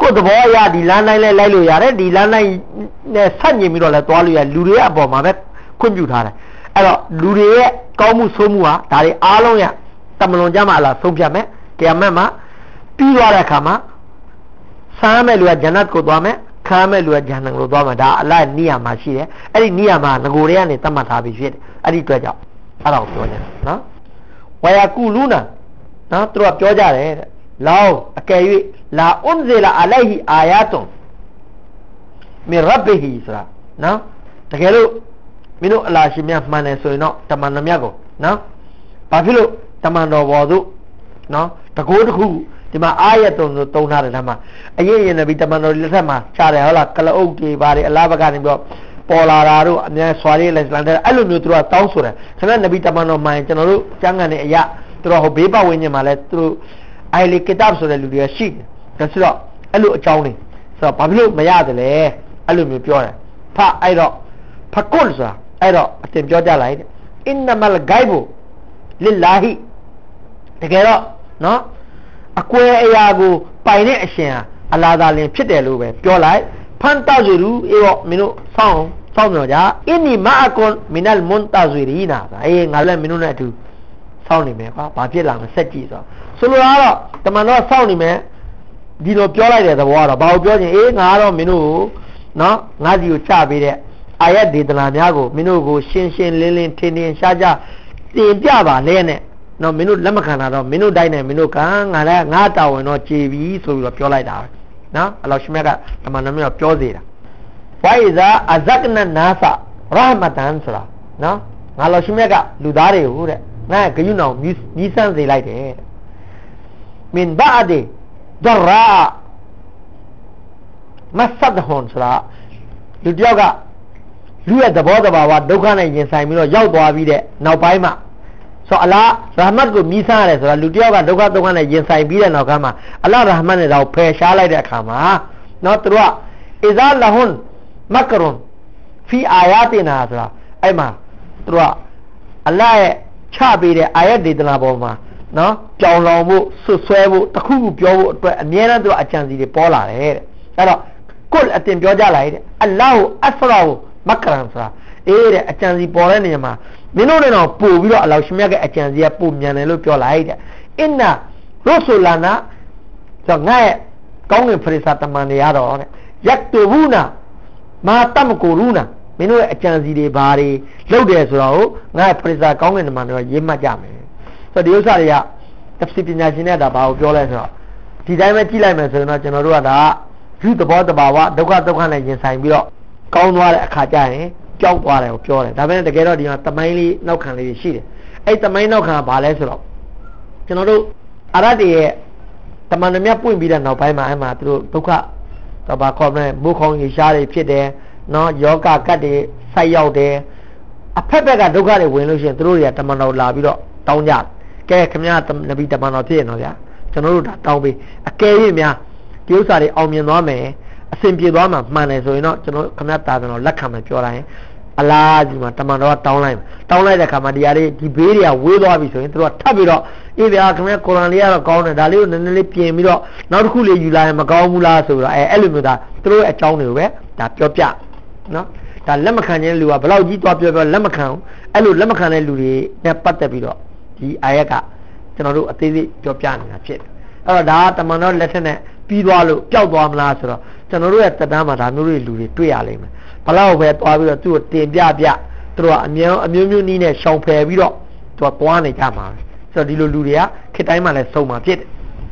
ကိုယ်သဘောအရဒီလမ်းတိုင်းလဲလိုက်လို့ရတယ်ဒီလမ်းတိုင်းနဲ့ဆက်ညင်ပြီးတော့လဲသွားလို့ရလူတွေရဲ့အပေါ်မှာပဲခွင့်ပြုထားတယ်အဲ့တော့လူတွေရဲ့ကောင်းမှုဆိုးမှုဟာဒါတွေအားလုံးရတမလွန်ကြမှာလားဆုံးဖြတ်မယ်ကီယာမတ်မှာပြီးသွားတဲ့အခါမှာဆမ်းမဲ့လူကဂျန်နတ်ကိုသွားမယ်ခမ်းမဲ့လူကဂျန်နတ်ကိုသွားမယ်ဒါအလ္လာဟ်နိယာမှာရှိတယ်အဲ့ဒီနိယာမှာငကိုတွေကနေသတ်မှတ်ထားပြီးဖြစ်တယ်အဲ့ဒီအတွက်ကြောင့်အဲ့ဒါကိုပြောကြတယ်နော်ဝါယာကူလူနာနော်သူတို့ကပြောကြတယ်တဲ့လောအကယ်၍လာအွန်ဇီလာအလိုင်ဟီအာယာတုန်မီရဘ်ဟီဆိုတာနော်တကယ်လို့မင်းတို့အလာရှင်များမှန်တယ်ဆိုရင်တော့တမန်တော်မြတ်ကိုနော်ဘာဖြစ်လို့တမန်တော်ဘော်တို့နော်တကိုးတစ်ခုဒီမှာအာယတ်တုံဆိုတုံထားတယ်ဒါမှအရင်ရင်နဗီတမန်တော်လက်ထက်မှာချတယ်ဟုတ်လားကလအုပ်တွေပါတယ်အလားဘကနေပြီးတော့ပေါ်လာတာတို့အများဆွာလေးလက်လန်တဲ့အဲ့လိုမျိုးသူတို့ကတောင်းဆိုတယ်ခင်ဗျနဗီတမန်တော်မှန်ကျွန်တော်တို့ကျမ်းဂန်နဲ့အရာသူတို့ဟိုဘေးပတ်ဝန်းကျင်မှာလဲသူတို့အိုင်လီကီတပ်ဆိုတဲ့လူတွေကရှိတယ်ဒါဆိုတော့အဲ့လိုအကြောင်းနေဆိုတော့ဘာဖြစ်လို့မရတယ်လဲအဲ့လိုမျိုးပြောတယ်ဖအဲ့တော့ဖကုလ်ဆိုတာအဲ့တော့အတင်ပြောကြလိုက်တဲ့အင်နမလ်ဂိုင်ဘူလ illahi တကယ်တော့နော်အကွယ်အရာကိုပိုင်တဲ့အရှင်ဟာအလာသာလင်ဖြစ်တယ်လို့ပဲပြောလိုက်ဖန်တာဇီရူအေးတော့မင်းတို့စောင်းစောင်းမြော်ကြအင်းနီမာအကွန်မီနယ်မွန်တာဇီရီနာအေးငါလည်းမင်းတို့နဲ့အတူစောင်းနေမယ်ကွာဘာဖြစ်လာမလဲစက်ကြည့်ဆိုဆိုလိုတာကတော့တမန်တော်စောင့်နေမယ်ဒီလိုပြောလိုက်တဲ့သဘောကတော့ဘာလို့ပြောချင်အေးငါကတော့မင်းတို့နော်ငါစီကိုချပေးတဲ့အာယတ်ဒေသနာများကိုမင်းတို့ကိုရှင်းရှင်းလင်းလင်းထင်ထင်ရှားရှားတင်ပြပါလဲနဲ့နော်မင်းတို့လက်မခံတာတော့မင်းတို့တိုင်းနဲ့မင်းတို့ကငါလည်းငါတာဝန်တော့ကြည်ပြီဆိုပြီးတော့ပြောလိုက်တာပဲနော်အလောရှင်မြတ်ကတမန်တော်မြတ်ပြောသေးတာဝိုင်ဇာအဇကနနာဆာရာမတန်ဆိုတာနော်ငါလောရှင်မြတ်ကလူသားတွေကိုတဲ့ငါဂယုဏောင်မြည်ဆန်းစေလိုက်တယ်မင်ဘာဒီဒရာမဆတ်ဟွန်ဆိုတာလူတယောက်ကလူရဲ့သဘောတဘာဝဒုက္ခနဲ့ရင်ဆိုင်ပြီးတော့ရောက်သွားပြီးတဲ့နောက်ပိုင်းမှာဆိုအလားရာမတ်ကိုမြည်ဆန်းရတယ်ဆိုတာလူတယောက်ကဒုက္ခဒုက္ခနဲ့ရင်ဆိုင်ပြီးတဲ့နောက်ကမှအလားရာမတ်နဲ့တော့ဖယ်ရှားလိုက်တဲ့အခါမှာနော်သူတို့ကအီဇာလဟွန်မကရွန်ဖီအာယာတီနာဆိုတာအဲ့မှာသူတို့ကအလားရဲ့ချပေးတဲ့အာယတ်ဒေသနာပေါ်မှာနော်ကြောင်လောင်ဖို့ဆွဆွဲဖို့တခုခုပြောဖို့အတွက်အမြဲတမ်းသူအကြံစီတွေပေါ်လာတယ်တဲ့အဲ့တော့ကုလ်အတင်ပြောကြလိုက်တဲ့အလ္လာဟ်အစရာကိုမကရန်ဆိုတာအေးတဲ့အကြံစီပေါ်တဲ့နေရာမှာမင်းတို့နဲ့တော့ပို့ပြီးတော့အလောရှင်မြတ်ရဲ့အကြံစီကပို့မြန်တယ်လို့ပြောလိုက်တဲ့အင်နာရုဆူလာနာဆိုငါရဲ့ကောင်းကင်ဖရိစာတမန်တွေရတော့တဲ့ယက်တူဘူးနာမာတမကိုရူနာမင်းတို့ရဲ့အကြံစီတွေဘာတွေလုပ်တယ်ဆိုတော့ငါရဲ့ဖရိစာကောင်းကင်တမန်တွေကရေးမှတ်ကြမယ်ဆိုတော့ဒီဥစ္စာတွေကတဖစီပညာရှင်နဲ့ဒါဘာကိုပြောလဲဆိုတော့ဒီတိုင်းပဲကြည့်လိုက်မယ်ဆိုရင်တော့ကျွန်တော်တို့ကဒါယူသဘောတဘာဝဒုက္ခဒုက္ခနဲ့ရင်ဆိုင်ပြီးတော့ကောင်းသွားတဲ့အခါကျရင်ကြောက်သွားတယ်ကိုပြောတယ်ဒါပေမဲ့တကယ်တော့ဒီမှာတမိုင်းလေးနောက်ခံလေးရှိတယ်အဲ့တမိုင်းနောက်ခံကဘာလဲဆိုတော့ကျွန်တော်တို့အာရတ်ရဲ့တမန်တော်မြတ်ပွင့်ပြီးတဲ့နောက်ပိုင်းမှာအဲ့မှာသူတို့ဒုက္ခတော့ဘာခေါ်မလဲမိုးခေါင်းရေရှားတွေဖြစ်တယ်နော်ယောဂကတ်တွေဆိုက်ရောက်တယ်အဖက်ဖက်ကဒုက္ခတွေဝင်လို့ရှိရင်သူတို့တွေကတမန်တော်လာပြီးတော့တောင်းကြကဲခင်ဗျားနဗီတမန်တော်ဖြစ်ရင်တော့ဗျာကျွန်တော်တို့ဒါတောင်းပေးအကယ်၍များဒီဥစ္စာတွေအောင်မြင်သွားမယ်အဆင်ပြေသွားမှာမှန်တယ်ဆိုရင်တော့ကျွန်တော်ခင်ဗျားတာကျွန်တော်လက်ခံမယ်ပြောလိုက်ရင်အလားကြီးမှာတမန်တော်ကတောင်းလိုက်တောင်းလိုက်တဲ့ခါမှာဒီဟာတွေဒီဘေးတွေကဝေးသွားပြီဆိုရင်သူတို့ကထပ်ပြီးတော့အေးဗျာခင်ဗျားကုရ်အာန်လေးကတော့ကောင်းတယ်ဒါလေးကိုနည်းနည်းလေးပြင်ပြီးတော့နောက်တစ်ခုလေးယူလာရင်မကောင်းဘူးလားဆိုတော့အဲအဲ့လိုမျိုးဒါသူတို့ရဲ့အကြောင်းတွေကိုပဲဒါပြောပြနော်ဒါလက်မခံခြင်းလူကဘလောက်ကြီးသွားပြောပြောလက်မခံအဲ့လိုလက်မခံတဲ့လူတွေနဲ့ပတ်သက်ပြီးတော့ဒီအာယတ်ကကျွန်တော်တို့အသေးစိတ်ပြောပြနေတာဖြစ်တယ်အဲ့တော့ဒါကတမန်တော်လက်ထက်နဲ့ပြီးသွားလို့ပျောက်သွားမလားဆိုတော့ကျွန်တော်တို့ရဲ့တက်တန်းမှာဒါမျိုးတွေလူတွေတွေ့ရလိမ့်မယ်ဘလောက်ပဲသွားပြီးတော့သူ့ကိုတင်ပြပြသူတို့ကအမျိုးအမျိုးမျိုးနည်းနဲ့ရှောင်ဖယ်ပြီးတော့သူကသွားနေကြမှာဆိုတော့ဒီလိုလူတွေကခေတ်တိုင်းမှာလည်းစုံမှာဖြစ်တယ်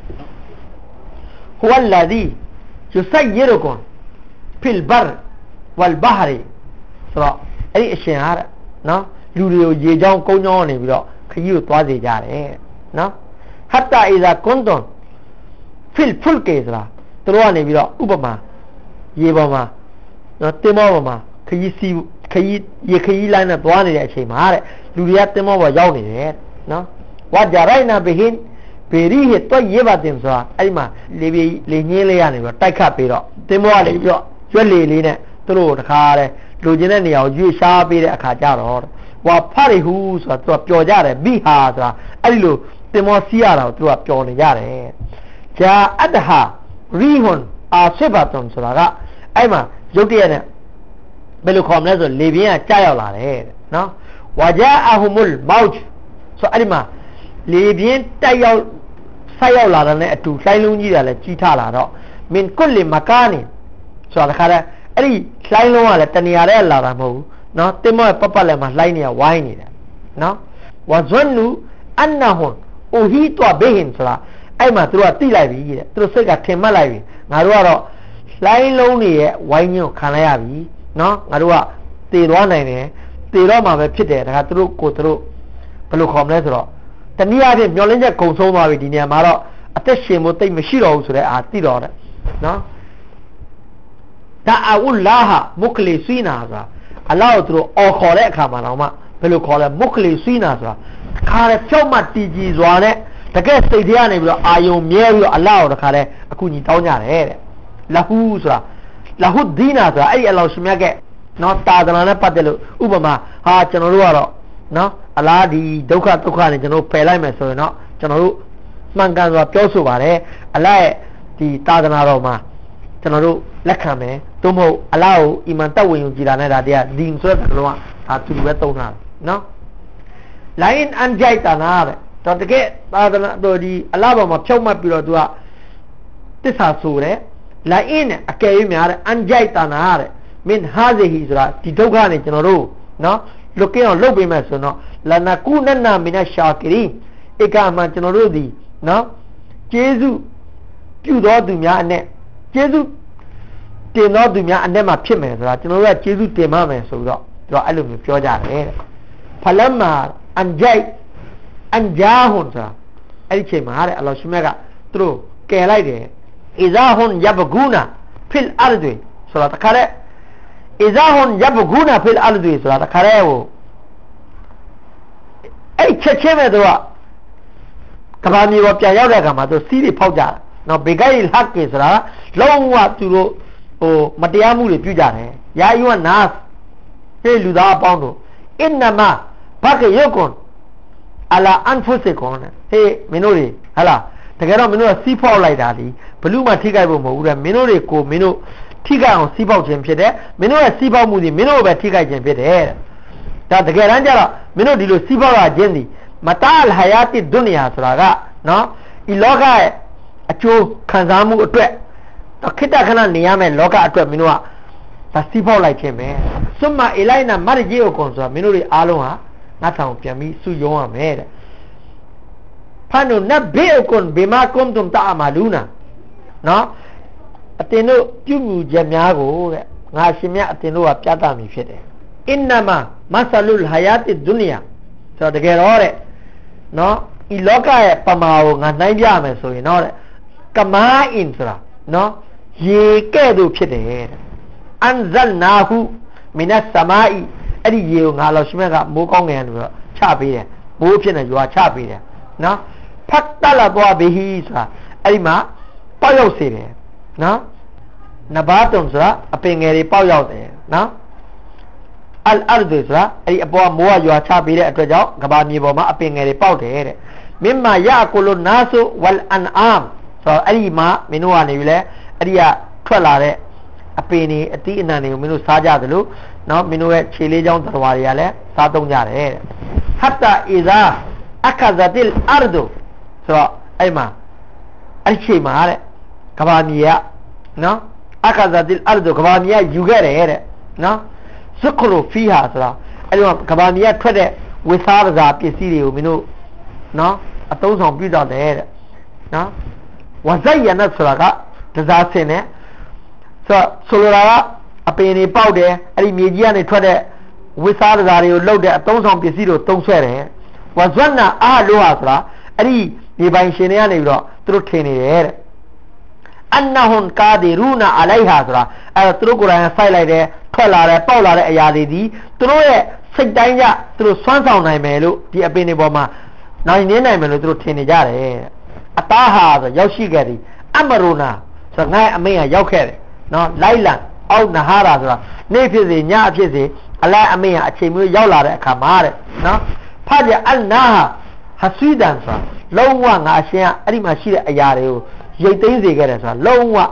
ဟိုအလာဒီယူဆိုင်ရကွန်ဖီလ်ဘာဝလ်ဘာရီဆိုတော့အဲ့ဒီအရှင်ဟာနော်လူတွေကိုရေချောင်းကုန်းချောင်းနေပြီးတော့ခကြီးကိုသွားစေကြတယ်နော်ဟတ်တာအီဇာကွန်တွန်ဖီလ်ဖုလ်ကေဆိုတာသူတို့ကနေပြီးတော့ဥပမာရေပေါ်မှာနော်တင်မောပေါ်မှာခကြီးစီခကြီးရေခကြီးလိုင်းနဲ့သွားနေတဲ့အချိန်မှာတဲ့လူတွေကတင်မောပေါ်ရောက်နေတယ်နော်ဝါဂျာရိုင်နာဘီဟင်ဘေရီဟေတော့ရေပါတင်ဆိုတာအဲ့ဒီမှာလေပြေလေညင်းလေးရနေပြီးတော့တိုက်ခတ်ပြီးတော့တင်မောကနေပြီးတော့ရွက်လေလေးနဲ့သူတို့တခါတဲ့လူချင်းတဲ့နေရာကိုရွေ့ရှားပေးတဲ့အခါကျတော့ဝါဖရီဟူဆိုတာသူကပျော်ကြတယ်ဘီဟာဆိုတာအဲ့ဒီလိုတင်မောစီးရတာကိုသူကပျော်နေကြတယ်ဂျာအဒဟာရီဟွန်အာဆွတ်ပါတုံဆိုတာကအဲ့မှာရုတ်တရက်နဲ့ဘယ်လိုခေါ်မလဲဆိုလေပြင်းကကြားရောက်လာတယ်နော်ဝါဂျာအဟူမုလ်မောက်ဆိုအဲ့ဒီမှာလေပြင်းတက်ရောက်ဆက်ရောက်လာတဲ့အတူလှိုင်းလုံးကြီးတာလည်းကြီးထလာတော့မင်ကုလီမကာနီဆိုတာတခါတည်းအဲ့ဒီလှိုင်းလုံးကလည်းတနေရာတည်းလာတာမဟုတ်ဘူးနော်တင်မောပတ်ပတ်လည်းမှာလှိုင်းနေရဝိုင်းနေတယ်နော်ဝါဇွန်နူအန်နာဟွန်အိုဟီတွာဘေဟင်ဆိုတာအဲ့မှာသူတို့ကတိလိုက်ပြီတဲ့သူတို့စိတ်ကထင်မှတ်လိုက်ပြီငါတို့ကတော့လှိုင်းလုံးတွေရဲ့ဝိုင်းညွန့်ခံလိုက်ရပြီနော်ငါတို့ကတည်သွားနိုင်တယ်တည်တော့မှပဲဖြစ်တယ်ဒါကသူတို့ကိုသူတို့ဘယ်လိုခေါ်မလဲဆိုတော့တနည်းအားဖြင့်မျောလင်းချက်ဂုံဆုံးသွားပြီဒီနေရာမှာတော့အသက်ရှင်ဖို့တိတ်မရှိတော့ဘူးဆိုတဲ့အာသိတော့တယ်နော်ဒါအဝလာဟာမုခလီဆွီနာဆိုတာအလော့သူတို့အော်ခေါ်တဲ့အခါမှာတော့မှဘယ်လိုခေါ်လဲမုခလီဆွီနာဆိုတာခါရဖြောက်မှတီကြည်စွာနဲ့တကယ်စိတ်ထဲကနေပြီးတော့အာယုံမြဲပြီးတော့အလော့တခါလဲအခုညီတောင်းကြတယ်တဲ့လဟူဆိုတာလဟူဒီနာဆိုတာအဲ့ဒီအလော့ရှင်မြတ်ကနော်တာသနာနဲ့ပတ်သက်လို့ဥပမာဟာကျွန်တော်တို့ကတော့နော်အလားဒီဒုက္ခဒုက္ခနဲ့ကျွန်တော်ပယ်လိုက်မယ်ဆိုရင်တော့ကျွန်တော်တို့မှန်ကန်စွာပြောဆိုပါတယ်အလားရဲ့ဒီတာသနာတော်မှာကျွန်တော်တို့လက်ခံမယ်သို့မဟုတ်အလားကိုအီမန်တက်ဝင်ယူကြည်တာနဲ့ဒါတရားဒီဆိုတဲ့ကတော့ဒါသူပဲသုံးတာနော်လိုင်းအန်ဂျိုက်တာနာတဲ့တော့တကယ်သာသနာတော်ဒီအလားပေါ်မှာဖြောက်မှတ်ပြီးတော့သူကတစ္ဆာဆိုတယ်လိုင်းနဲ့အကယ်၍များတဲ့အန်ဂျိုက်တာနာတဲ့မင်ဟာဇီဟီဆိုတာဒီဒုက္ခနဲ့ကျွန်တော်တို့နော်လုတ်ကင်းအောင်လုပ်ပေးမယ်ဆိုတော့လနကူနနမင်ရှာကရီဧကမှကျွန်တော်တို့ဒီနော်ကျေးဇူးပြုတော်သူများအနဲ့ကျေးဇူးတင်တော်သူများအနဲ့မှာဖြစ်မယ်ဆိုတာကျွန်တော်တို့ကကျေးဇူးတင်မှမယ်ဆိုတော့သူကအဲ့လိုမျိုးပြောကြတယ်တဲ့ဖလမ်မာအန်ဂျိုက်အန်ဂျာဟွန်ဆိုတာအဲ့ဒီချိန်မှာတဲ့အလ္လာဟ်ရှင်မြတ်ကသူတို့ကယ်လိုက်တယ်အီဇာဟွန်ယဘဂူနာဖီလ်အာရဒ်ဆိုတာတခါတဲ့အီဇာဟွန်ယဘဂူနာဖီလ်အာရဒ်ဆိုတာတခါတဲ့ဟိုအဲ့ချက်ချင်းပဲသူကကဘာမျိုးပေါ်ပြန်ရောက်တဲ့အခါမှာသူစီးတွေဖောက်ကြတယ်နော်ဘေဂိုင်ဟက်ကေဆိုတာလုံးဝသူတို့ဟိုမတရားမှုတွေပြုကြတယ်ယာယူဝနာဟေးလူသားအပေါင်းတို့အင်နမဘာကယုကွန်အလာအန်ဖုစေကွန်ဟေးမင်းတို့တွေဟလာတကယ်တော့မင်းတို့ကစီးဖောက်လိုက်တာလीဘလူးမှထိခိုက်ဖို့မဟုတ်ဘူးတဲ့မင်းတို့တွေကိုမင်းတို့ထိခိုက်အောင်စီးပေါက်ခြင်းဖြစ်တယ်မင်းတို့ရဲ့စီးပေါက်မှုတွေမင်းတို့ပဲထိခိုက်ခြင်းဖြစ်တယ်ဒါတကယ်တမ်းကျတော့မင်းတို့ဒီလိုစီးပေါက်ရခြင်းဒီမတာအလ်ဟယာတိဒုနီယာဆိုတာကနော်ဒီလောကရဲ့အကျိုးခံစားမှုအတွက်ခိတ္တခဏနေရမယ်လောကအတွက်မင်းတို့ကဒါစီးပေါက်လိုက်ခြင်းပဲစွမအီလိုက်နာမရဂျီကိုကွန်ဆိုတာမင်းတို့တွေအားလုံးဟာငါ့ဆောင်ပြန်ပြီးစုယုံရမယ်တဲ့ဖာနုနဘေကွန်ဘေမာကွန်တုံတာအမာလူနာနော်အတင်တို့ပြုမှုချက်များကိုတဲ့ငါရှင်မြတ်အတင်တို့ကပြသမိဖြစ်တယ်အင်နမမဆလုလ်ဟယာတိဒုနီယာဆိုတော့တကယ်တော့တဲ့နော်ဤလောကရဲ့ပမာကိုငါနှိုင်းပြမယ်ဆိုရင်တော့တဲ့ကမာအင်ဆိုတာနော်ရေကဲ့သို့ဖြစ်တယ်တဲ့အန်ဇလ်နာဟုမင်နဆမာအီအဲ့ဒီရေကိုငါလောရှင်မြတ်ကမိုးကောင်းငယ်လို့ချပေးတယ်မိုးဖြစ်နေရွာချပေးတယ်နော်ဖတ်တလာသွားဘီဟီဆိုတာအဲ့ဒီမှာပေါက်ရောက်စေတယ်နော်နဘာတုံဆိုတာအပင်ငယ်တွေပေါက်ရောက်တယ်နော်အလ်အာရဒ်ဆိုတာအဲ့ဒီအပေါ်မိုးကရွာချပေးတဲ့အတွက်ကြောင့်ကဘာမြေပေါ်မှာအပင်ငယ်တွေပေါက်တယ်တဲ့မင်မာယာကူလုနာဆုဝလ်အန်အမ်ဆိုတော့အဲ့ဒီမှာမင်းတို့ကနေပြီလေအဲ့ဒီကထွက်လာတဲ့အပင်တွေအသီးအနှံတွေကိုမင်းတို့စားကြသလိုနော်မင်းတို့ရဲ့ခြေလေးချောင်းတော်ဝါတွေကလည်းစားသုံးကြတယ်တဲ့ဟတ်တာအီဇာအခဇတ်လ်အာရဒ်ဆိုတော့အဲ့မှာအဲ့ဒီချိန်မှာတဲ့ကဘာမြေကနော်အခဇတ်လ်အာရဒ်ကဘာမြေကယူခဲ့တယ်တဲ့နော်ဇခရူဖီဟာဆိုတာအဲ့ဒီကဘာမြေကထွက်တဲ့ဝိစားပဇာပစ္စည်းတွေကိုမင်းတို့နော်အသုံးဆောင်ပြုကြတယ်တဲ့နော်ဝဇယနဆိုတာကတစားဆင်တယ်ဆိုဆိုလိုတာကအပင်တွေပေါက်တယ်အဲ့ဒီမြေကြီးကနေထွက်တဲ့ဝိစားပဇာတွေကိုလှုပ်တဲ့အသုံးဆောင်ပစ္စည်းတွေသုံးဆွဲတယ်ဝဇဝနာအာလိုဟာဆိုတာအဲ့ဒီဒီပိုင်ရှင်တွေကနေပြီးတော့သူတို့ထင်နေတယ်တဲ့အန်နဟွန်ကာဒီရူနာအလိုက်ဟာဆိုတာအဲ့တော့သူတို့ကိုယ်တိုင်စိုက်လိုက်တယ်ထွက်လာတယ်ပေါက်လာတဲ့အရာတွေဒီသူတို့ရဲ့စိတ်တိုင်းကြသူတို့စွမ်းဆောင်နိုင်မယ်လို့ဒီအပင်တွေပေါ်မှာနိုင်နေနိုင်မယ်လို့သူတို့ထင်နေကြတယ်အတားဟာဆိုရောက်ရှိခဲ့သည်အမရိုနာဆိုငါ့အမေကရောက်ခဲ့တယ်နော်လိုက်လံအောက်နဟာရာဆိုတာနေ့ဖြစ်စေညဖြစ်စေအလိုက်အမေကအချိန်မျိုးရောက်လာတဲ့အခါမှာတဲ့နော်ဖတ်ကြအလနာဟာဟဆွီဒန်ဆိုတာလုံးဝငါအရှင်ကအဲ့ဒီမှာရှိတဲ့အရာတွေကိုရိတ်သိမ်းစေခဲ့တယ်ဆိုတာလုံးဝ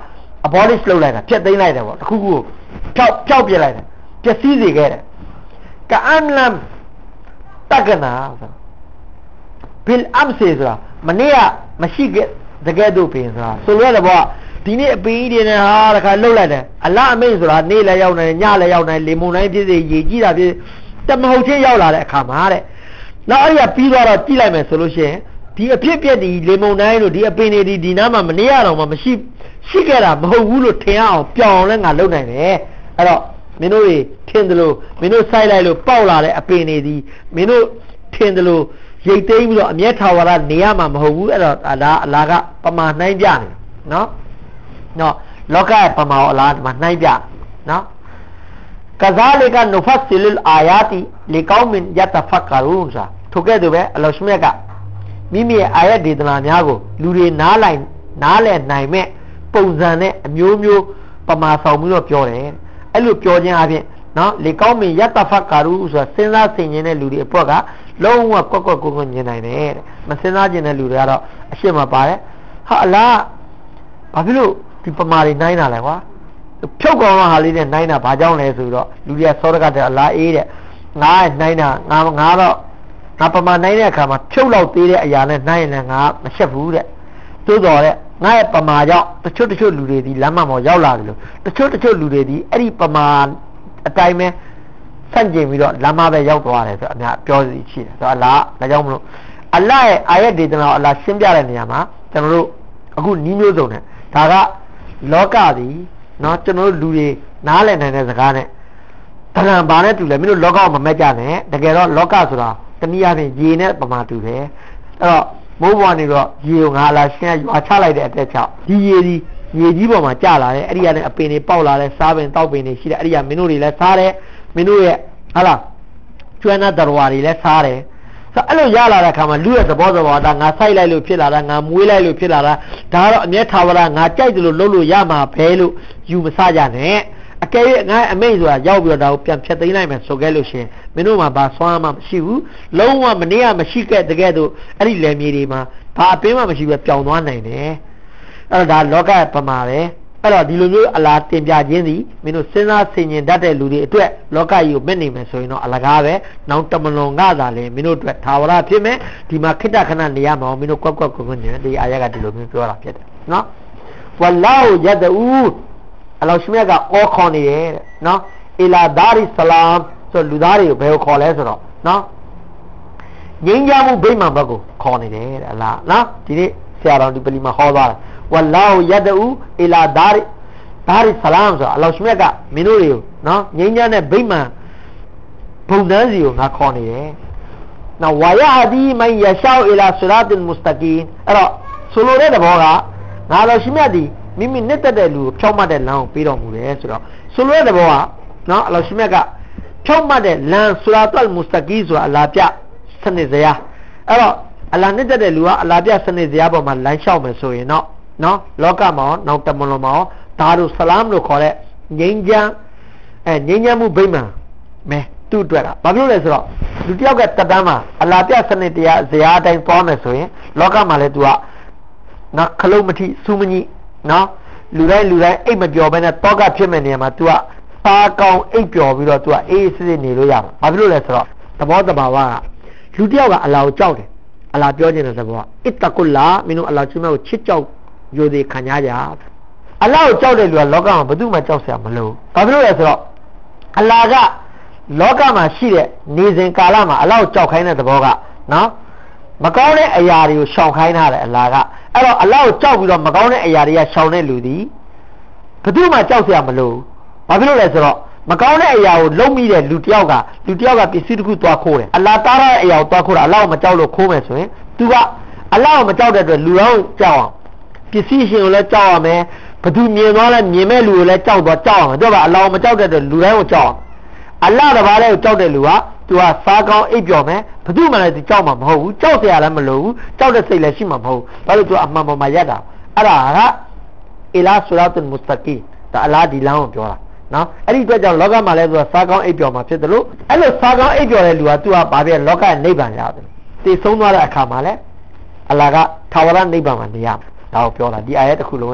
abolish လုပ်လိုက်တာဖျက်သိမ်းလိုက်တယ်ပေါ့တခုခုဖြောက်ဖြောက်ပြလိုက်တယ်ပျက်စီးစေခဲ့တယ်ကအမ်လမ်တက္ကနာဘီလ်အမ်စီဆိုတာမနေ့ကမရှိခဲ့တကယ်တော့ပြင်ဆိုတာဆိုလိုရတယ်ပေါ့ဒီနေ့အပင်းကြီးတွေနဲ့ဟာတခါလှုပ်လိုက်တယ်အလအမိတ်ဆိုတာနေ့လည်းရောက်နေညလည်းရောက်နေလေမုန်တိုင်းဖြစ်စေရေကြီးတာဖြစ်တမဟုတ်ချင်းရောက်လာတဲ့အခါမှာတဲ့နောက်အဲ့ဒီပြီးသွားတော့ကြည့်လိုက်မယ်ဆိုလို့ရှိရင်ဒီအဖြစ်ပြက်ဒီလေမုန်တိုင်းတို့ဒီအပင်တွေဒီဒီနားမှာမနေရတော့မှမရှိရှိခဲ့တာမဟုတ်ဘူးလို့ထင်အောင်ပြောင်းလဲငါလုပ်နိုင်တယ်အဲ့တော့မင်းတို့တွေထင်တယ်လို့မင်းတို့စိုက်လိုက်လို့ပေါက်လာတဲ့အပင်တွေဒီမင်းတို့ထင်တယ်လို့ရိတ်သိမ်းပြီးတော့အမျက်ထာဝရနေရမှာမဟုတ်ဘူးအဲ့တော့ဒါအလားကပမာနှိုင်းပြနေနော်နော်လောကရဲ့ပမာအလားဒီမှာနှိုင်းပြနော်ကဇာလီကနုဖတ်ဆီလ်အာယာတီလီကောမင်ယတဖကရူန်စာထိုကဲ့သို့ပဲအလောရှမြတ်ကမိမိရဲ့အာယတ်ဒေသနာများကိုလူတွေနားလိုက်နားလည်နိုင်မဲ့ပုံစံနဲ့အမျိုးမျိုးပမာဆောင်ပြီးတော့ပြောတယ်အဲ့လိုပြောခြင်းအပြင်နော်လီကောမင်ယတဖကရူဆိုတာစဉ်းစားဆင်ခြင်တဲ့လူတွေအပွက်ကလုံးဝကွက်ကွက်ကွက်ကွက်မြင်နိုင်တယ်တဲ့မစဉ်းစားကျင်တဲ့လူတွေကတော့အရှင်းမပါတယ်ဟာအလားဘာဖြစ်လို့ဒီပမာတွေနိုင်တာလဲကွာဖြုတ်ကောင်ဟာလေးနဲ့နိုင်တာဘာကြောင့်လဲဆိုတော့လူတွေကစောရကတဲ့အလားအေးတဲ့ငါနိုင်တာငါငါတော့ငါပမာနိုင်တဲ့အခါမှာဖြုတ်လောက်သေးတဲ့အရာနဲ့နိုင်ရင်လည်းငါမချက်ဘူးတဲ့သို့တော်တဲ့ငါရဲ့ပမာကြောင့်တချို့တချို့လူတွေဒီလမ်းမပေါ်ရောက်လာတယ်လို့တချို့တချို့လူတွေဒီအဲ့ဒီပမာအတိုင်းပဲဆန့်ကျင်ပြီးတော့လမ်းမပဲရောက်သွားတယ်ဆိုအများပြောစီရှိတယ်ဆိုတော့အလားဒါကြောင့်မလို့အလ္လာဟ်ရဲ့အာယတ်ဒေသနာကိုအလ္လာဟ်ရှင်းပြတဲ့နေရာမှာကျွန်တော်တို့အခုနီးမျိုးစုံနဲ့ဒါကလောကသည်နော်ကျွန်တော်တို့လူတွေနားလည်နိုင်တဲ့စကားနဲ့တဏ္ဍာဘာနဲ့တူလဲမင်းတို့လောကကိုမမက်ကြနဲ့တကယ်တော့လောကဆိုတာတနည်းအားဖြင့်ရေနဲ့ပမာတူတယ်အဲ့တော့မိုးပေါ်နေတော့ရေကိုငါလာရှင်းရွာချလိုက်တဲ့အတက်ချောက်ဒီရေဒီရေကြီးပေါ်မှာကျလာတယ်အဲ့ဒီကနေအပင်တွေပေါက်လာတယ်စားပင်တောက်ပင်တွေရှိတယ်အဲ့ဒီကမင်းတို့တွေလည်းစားတယ်မင်းတို့ရဲ့ဟာလားကျွမ်းနာတော်ဝါတွေလည်းစားတယ်ဆိုအဲ့လိုရလာတဲ့အခါမှာလူရဲ့သဘောသဘောဒါငါစိုက်လိုက်လို့ဖြစ်လာတာငါမွေးလိုက်လို့ဖြစ်လာတာဒါကတော့အမျက်ထာဝရငါကြိုက်တယ်လို့လုပ်လို့ရမှာပဲလို့ယူမဆကြနဲ့အကယ်၍ငါအမိတ်ဆိုတာရောက်ပြီးတော့ဒါကိုပြန်ဖြတ်သိမ်းလိုက်မယ်ဆိုခဲ့လို့ရှင်မင်းတို့မှာဘာဆွမ်းမှမရှိဘူးလုံးဝမနေရမရှိခဲ့တကယ်တော့အဲ့ဒီလယ်မြေတွေမှာဘာအပင်းမှမရှိပဲပျောင်သွားနိုင်တယ်အဲ့တော့ဒါလောကပမာပဲအဲ့တော့ဒီလိုမျိုးအလားတင်ပြခြင်းသည်မင်းတို့စဉ်းစားဆင်ခြင်တတ်တဲ့လူတွေအတွက်လောကကြီးကိုမက်နေမယ်ဆိုရင်တော့အလကားပဲနောက်တမလွန်ကသာလေမင်းတို့အတွက်သာဝရဖြစ်မယ်ဒီမှာခိတ္တခဏနေရမအောင်မင်းတို့ကွက်ကွက်ကွက်ကွက်နေတယ်ဒီအာယတ်ကဒီလိုမျိုးပြောတာဖြစ်တယ်နော်ဝလာဟူယဒူအလောရှမြတ်ကအော်ခေါ်နေတယ်တဲ့နော်အီလာဒါရီဆလာမ်ဆိုလူသားတွေကိုဘယ်ကိုခေါ်လဲဆိုတော့နော်ငြိမ်းချမ်းမှုဗိမာန်ဘက်ကိုခေါ်နေတယ်တဲ့အလားနော်ဒီနေ့ဆရာတော်ဒီပလီမှာဟောသွားတယ်ဝလာဟူယဒူအီလာဒါရီဒါရီဆလာမ်ဆိုအလောရှမြတ်ကမင်းတို့တွေကိုနော်ငြိမ်းချမ်းတဲ့ဗိမာန်ဘုံတန်းစီကိုငါခေါ်နေတယ်နော်ဝါယဟဒီမန်ယရှာအီလာဆရာတ်မုစတကီမ်အဲ့တော့ဆိုလိုတဲ့သဘောကငါတော်ရှမြတ်ဒီမိမိနဲ့တက်တဲ့လူကိုဖြောက်မှတ်တဲ့လမ်းကိုပေးတော်မူတယ်ဆိုတော့ဆိုလိုတဲ့ဘောကနော်အလောရှမြတ်ကဖြောက်မှတ်တဲ့လမ်းဆူရာတ်မုစတကီဆိုတာအလားပြစနစ်စရာအဲ့တော့အလားနဲ့တက်တဲ့လူကအလားပြစနစ်စရာပေါ်မှာလမ်းလျှောက်မယ်ဆိုရင်တော့နော်လောကမှာနောက်တမလွန်မှာဒါတို့ဆလာမ်လို့ခေါ်တဲ့ငြိမ်းချမ်းအဲငြိမ်းချမ်းမှုဗိမာန်မဲသူ့အတွက်ကဘာဖြစ်လို့လဲဆိုတော့လူတယောက်ကတက်တန်းမှာအလားပြစနစ်တရားဇရာအတိုင်းသွားမယ်ဆိုရင်လောကမှာလည်း तू ကနော်ခလုံးမထိစူးမကြီးနော်လူတိုင်းလူတိုင်းအိတ်မပျော်ဘဲနဲ့တောကဖြစ်မဲ့နေရာမှာ तू ကစားကောင်းအိတ်ပျော်ပြီးတော့ तू ကအေးအေးဆေးဆေးနေလို့ရမှာဘာဖြစ်လို့လဲဆိုတော့သဘောတဘာဝကလူတယောက်ကအလာကိုကြောက်တယ်အလာပြောခြင်းတဲ့သဘောကအစ်တကုလာမင်းတို့အလာချင်းမကိုချစ်ကြောက်ယူသေးခံကြကြအလာကိုကြောက်တဲ့လူကလောကမှာဘယ်သူမှကြောက်စရာမလိုဘာဖြစ်လို့လဲဆိုတော့အလာကလောကမှာရှိတဲ့နေစဉ်ကာလမှာအလာကိုကြောက်ခိုင်းတဲ့သဘောကနော်မကောင်းတဲ့အရာတွေကိုရှောင်ခိုင်းထားတယ်အလာကအဲ့တော့အလောက်ကိုကြောက်ပြီးတော့မကောင်းတဲ့အရာတွေကရှောင်တဲ့လူသည်ဘယ်သူမှကြောက်စရာမလိုဘာဖြစ်လို့လဲဆိုတော့မကောင်းတဲ့အရာကိုလုံးမိတဲ့လူတယောက်ကလူတယောက်ကပစ္စည်းတစ်ခုသွားခိုးတယ်အလာတားတဲ့အရာကိုသွားခိုးတာအလောက်ကိုမကြောက်လို့ခိုးမယ်ဆိုရင် तू ကအလောက်ကိုမကြောက်တဲ့အတွက်လူတော်ကိုကြောက်အောင်ပစ္စည်းရှင်ကိုလည်းကြောက်ရမယ်ဘယ်သူမြင်သွားလဲမြင်မဲ့လူကိုလည်းကြောက်သွားကြောက်အောင်သူကအလောက်ကိုမကြောက်တဲ့အတွက်လူတိုင်းကိုကြောက်အောင်အလောက်တစ်ပါးလေးကိုကြောက်တဲ့လူက तू ကစားကောင်းအိပ်ပျော်မယ်ဘယ်သူမှလည်း तू ကြောက်မှာမဟုတ်ဘူးကြောက်စရာလည်းမလိုဘူးကြောက်တဲ့စိတ်လည်းရှိမှာမဟုတ်ဘူးဘာလို့ तू အမှန်ပေါ်မှာရက်တာအဲ့ဒါကအီလာဆူရာတ်မုစတကီဒါအလားဒီလမ်းကိုပြောတာနော်အဲ့ဒီအတွက်ကြောင့်လောကမှာလည်း तू ကစားကောင်းအိပ်ပျော်မှာဖြစ်တယ်လို့အဲ့လိုစားကောင်းအိပ်ပျော်တဲ့လူက तू ကဘာဖြစ်လောကရဲ့နိဗ္ဗာန်ရတယ်တည်ဆုံးသွားတဲ့အခါမှာလည်းအလာကထာဝရနိဗ္ဗာန်မှာနေရမှာဒါကိုပြောတာဒီအာယတ်တစ်ခုလုံးရဲ့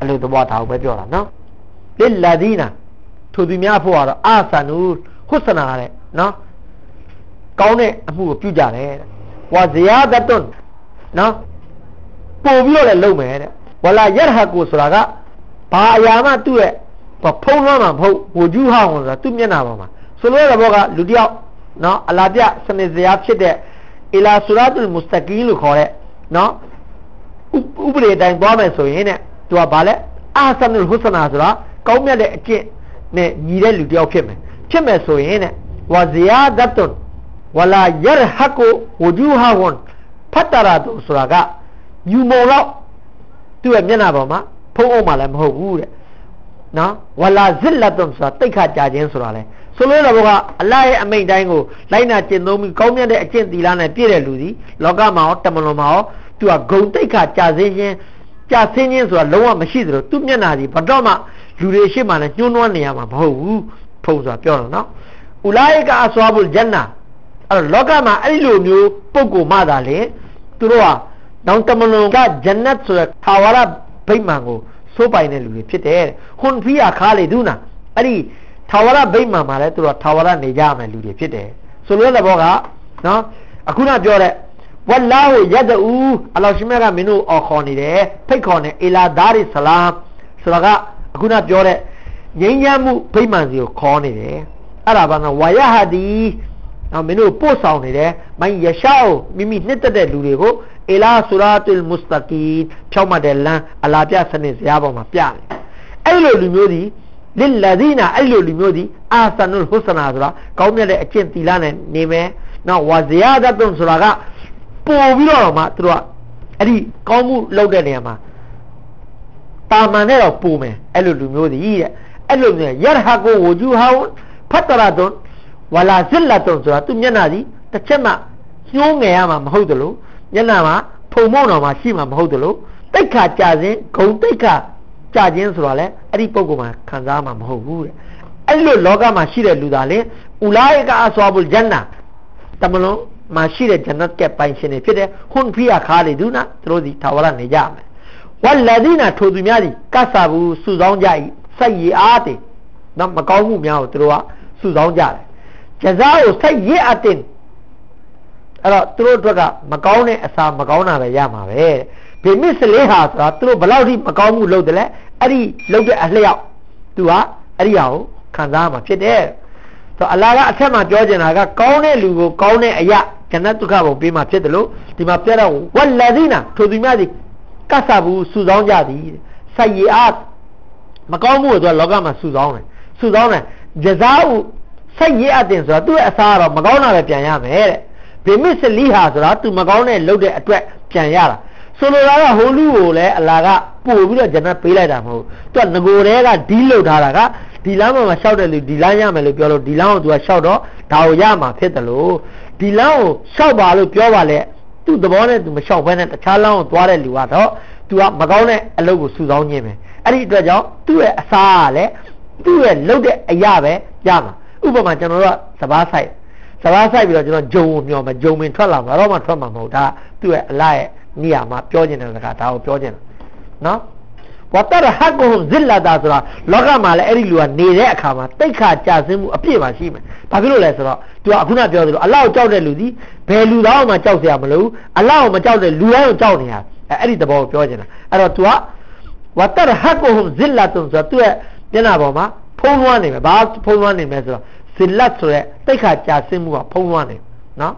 အဲ့လိုသဘောထားပဲပြောတာနော်လစ်လာဒီနာထိုသူများဖို့ကတော့အာဆန်နူဟွဆနာတဲ့နော်ကောင်းတဲ့အမှုကိုပြုကြတယ်ဝါဇီယာဒတ်တွန်နော်ပို့ပြီးတော့လည်းလုပ်မယ်တဲ့ဝလာယရဟကိုဆိုတာကဘာအရာမှသူ့ရဲ့ဖုံးလွှမ်းမှာမဟုတ်ဝဂျူဟာဝန်ဆိုတာသူ့မျက်နှာပေါ်မှာဆိုလိုတဲ့ဘောကလူတယောက်နော်အလာပြစနစ်စရာဖြစ်တဲ့အီလာဆူရာတုလ်မုစတကီလို့ခေါ်တဲ့နော်ဥပဒေတိုင်းသွားမယ်ဆိုရင်တဲ့သူကဘာလဲအာဆန်နုလ်ဟွဆနာဆိုတာကောင်းမြတ်တဲ့အကျင့်နဲ့ညီတဲ့လူတယောက်ဖြစ်မယ်ဖြစ်မယ်ဆိုရင်တဲ့ဝါဇီယာဒတ်တွန်ဝလာယရဟကိုဝဂျူဟာဝန်ဖတ်တရာတုဆိုတာကညူမုံတော့သူ့ရဲ့မျက်နှာပေါ်မှာဖုံးအောင်မှလည်းမဟုတ်ဘူးတဲ့နော်ဝလာဇစ်လတ်တွန်ဆိုတာတိတ်ခါကြခြင်းဆိုတာလဲဆိုလိုတဲ့ဘောကအလ္လာဟ်ရဲ့အမိန့်တိုင်းကိုလိုက်နာကျင့်သုံးပြီးကောင်းမြတ်တဲ့အကျင့်သီလနဲ့ပြည့်တဲ့လူစီလောကမှာရောတမန်တော်မှာရောသူကဂုံတိတ်ခါကြာစင်းခြင်းကြာစင်းခြင်းဆိုတာလုံးဝမရှိသလိုသူ့မျက်နှာကြီးဘတော့မှလူတွေရှိမှလည်းညှိုးနှွမ်းနေရမှာမဟုတ်ဘူးဖုံးဆိုတာပြောတော့နော်ဥလာယကအဆွာဘုလ်ဂျန်နာအဲ့တော့လောကမှာအဲ့ဒီလိုမျိုးပုဂ္ဂိုလ်မှသာလေသူတို့ကနောင်တမန်တော်ကဂျန်နတ်ဆိုတဲ့ထာဝရဗိမာန်ကိုစိုးပိုင်တဲ့လူတွေဖြစ်တယ်ဟွန်ဖီယာခါလေဒူနာအဲ့ဒီထာဝရဗိမာန်မှာလည်းသူတို့ထာဝရနေကြမယ်လူတွေဖြစ်တယ်ဆိုလိုတဲ့ဘောကနော်အခုနပြောတဲ့ဝလာဟူယဒူအလ္လာဟ်ရှိမြတ်ကမင်းတို့အော်ခေါ်နေတယ်ဖိတ်ခေါ်နေအီလာဒါရီဆလာမ်ဆိုတာကအခုနပြောတဲ့ငြိမ်းချမ်းမှုဗိမာန်စီကိုခေါ်နေတယ်အဲ့ဒါဘာလဲဝါယဟာဒီနော်မင်းတို့ပို့ဆောင်နေတယ်မိုင်းယရှာအိုမိမိနှစ်သက်တဲ့လူတွေကိုအီလာဆူရာတုလ်မုစတကီဖြောက်မှတ်တဲ့လမ်းအလာပြစနစ်ဇာပေါ်မှာပြတယ်အဲ့လိုလူမျိုးဒီလစ်လာဒီနာအဲ့လိုလူမျိုးဒီအာဆန်နုလ်ဟွဆနာဆိုတာကောင်းမြတ်တဲ့အကျင့်သီလနဲ့နေမယ်နော်ဝါဇီယာဒတ်တွန်ဆိုတာကပို့ပြီးတော့မှသူတို့ကအဲ့ဒီကောင်းမှုလုပ်တဲ့နေရာမှာပါမန်နဲ့တော့ပို့မယ်အဲ့လိုလူမျိုးဒီတဲ့အဲ့လိုမျိုးယရဟကိုဝဂျူဟာဖတ်တရာတွန်ဝလာဇစ်လတ်တွန်ဆိုတာသူမျက်နှာကြီးတစ်ချက်မှညှိုးငယ်ရမှာမဟုတ်တယ်လို့မျက်နှာမှာဖုံမောင်းတော်မှာရှိမှာမဟုတ်တယ်လို့တိတ်ခါကြခြင်းဂုံတိတ်ခါကြခြင်းဆိုတာလေအဲ့ဒီပုံကမှခံစားမှာမဟုတ်ဘူးတဲ့အဲ့လိုလောကမှာရှိတဲ့လူသားလေဥလာယကအဆွာဘုလ်ဂျန်နာတမလုံးမှာရှိတဲ့ဂျန်နတ်ကပိုင်ရှင်တွေဖြစ်တဲ့ဟွန်ဖီယာခါလီဒူနာသူတို့ဒီထာဝရနေကြမယ်ဝလဒီနာထိုသူများဒီကဆာဘူးစုဆောင်းကြ၏စိုက်ရအားတင်နော်မကောင်းမှုများကိုသူတို့ကစုဆောင်းကြတယ်ဂျဇာကိုစိုက်ရအတင်အဲ့တော့သူတို့အတွက်ကမကောင်းတဲ့အစာမကောင်းတာပဲရမှာပဲဗေမစ်လေးဟာဆိုတာသူတို့ဘယ်လောက်ထိမကောင်းမှုလုပ်တယ်လဲအဲ့ဒီလုပ်တဲ့အလျောက်သူကအဲ့ဒီဟာကိုခံစားမှာဖြစ်တယ်ဆိုအလ္လာဟ်ကအထက်မှာပြောချင်တာကကောင်းတဲ့လူကိုကောင်းတဲ့အရာဂျန်နတ်ဒုက္ခဘုံပေးမှာဖြစ်တယ်လို့ဒီမှာပြောတော့ဝလဒီနာထိုသူများဒီကဆာဘူးစုဆောင်းကြသည်စိုက်ရအားမကောင်းမှုတွေလောကမှာစုဆောင်းတယ်စုဆောင်းတယ်ဂျဇာဥစိုက်ရအတင်ဆိုတာသူ့ရဲ့အစားကတော့မကောင်းတာပဲပြန်ရမယ်တဲ့ဗေမစ်လီဟာဆိုတာသူမကောင်းတဲ့လုပ်တဲ့အတွက်ပြန်ရတာဆိုလိုတာကဟိုလူကိုလည်းအလ္လာဟ်ကပို့ပြီးတော့ဂျန်နတ်ပေးလိုက်တာမဟုတ်သူကငကိုယ်တည်းကဒီးလုပ်ထားတာကဒီလမ်းမှာလျှောက်တဲ့လူဒီလမ်းရမယ်လို့ပြောလို့ဒီလမ်းကိုသူကလျှောက်တော့ဒါကိုရမှာဖြစ်တယ်လို့ဒီလမ်းကိုလျှောက်ပါလို့ပြောပါလေသူ့သဘောနဲ့သူမလျှောက်ဘဲနဲ့တခြားလမ်းကိုသွားတဲ့လူကတော့သူကမကောင်းတဲ့အလုပ်ကိုစုဆောင်းခြင်းပဲအဲ့ဒီအတွက်ကြောင့်သူ့ရဲ့အစားကလည်းသူ့ရဲ့လုပ်တဲ့အရာပဲရမှာဥပမာကျွန်တော်တို့ကစပားဆိုင်စပားဆိုင်ပြီးတော့ကျွန်တော်ဂျုံကိုမျောမှာဂျုံပင်ထွက်လာမှာတော့မှထွက်မှာမဟုတ်ဒါသူ့ရဲ့အလားရဲ့နေရာမှာပြောခြင်းတဲ့စကားဒါကိုပြောခြင်းနော်ဝတရဟကုဇစ်လာတာဆိုတာလောကမှာလည်းအဲ့ဒီလူကနေတဲ့အခါမှာတိတ်ခါကြာစင်းမှုအပြည့်ပါရှိမယ်ဘာဖြစ်လို့လဲဆိုတော့သူကအခုနပြောသလိုအလောက်ကြောက်တဲ့လူဒီဘယ်လူသားမှကြောက်เสียမလို့အလောက်မကြောက်တဲ့လူတိုင်းကိုကြောက်နေရအဲ့ဒီသဘောကိုပြောခြင်းတာအဲ့တော့သူကဝတရဟကုဇစ်လာတုံဆိုတော့သူ့ရဲ့မျက်နှာပေါ်မှာဖုံးလွှမ်းနေမယ်ဘာဖုံးလွှမ်းနေမယ်ဆိုတော့ဇစ်လတ်ဆိုတဲ့တိတ်ခါကြာစင်းမှုကဖုံးလွှမ်းနေနော်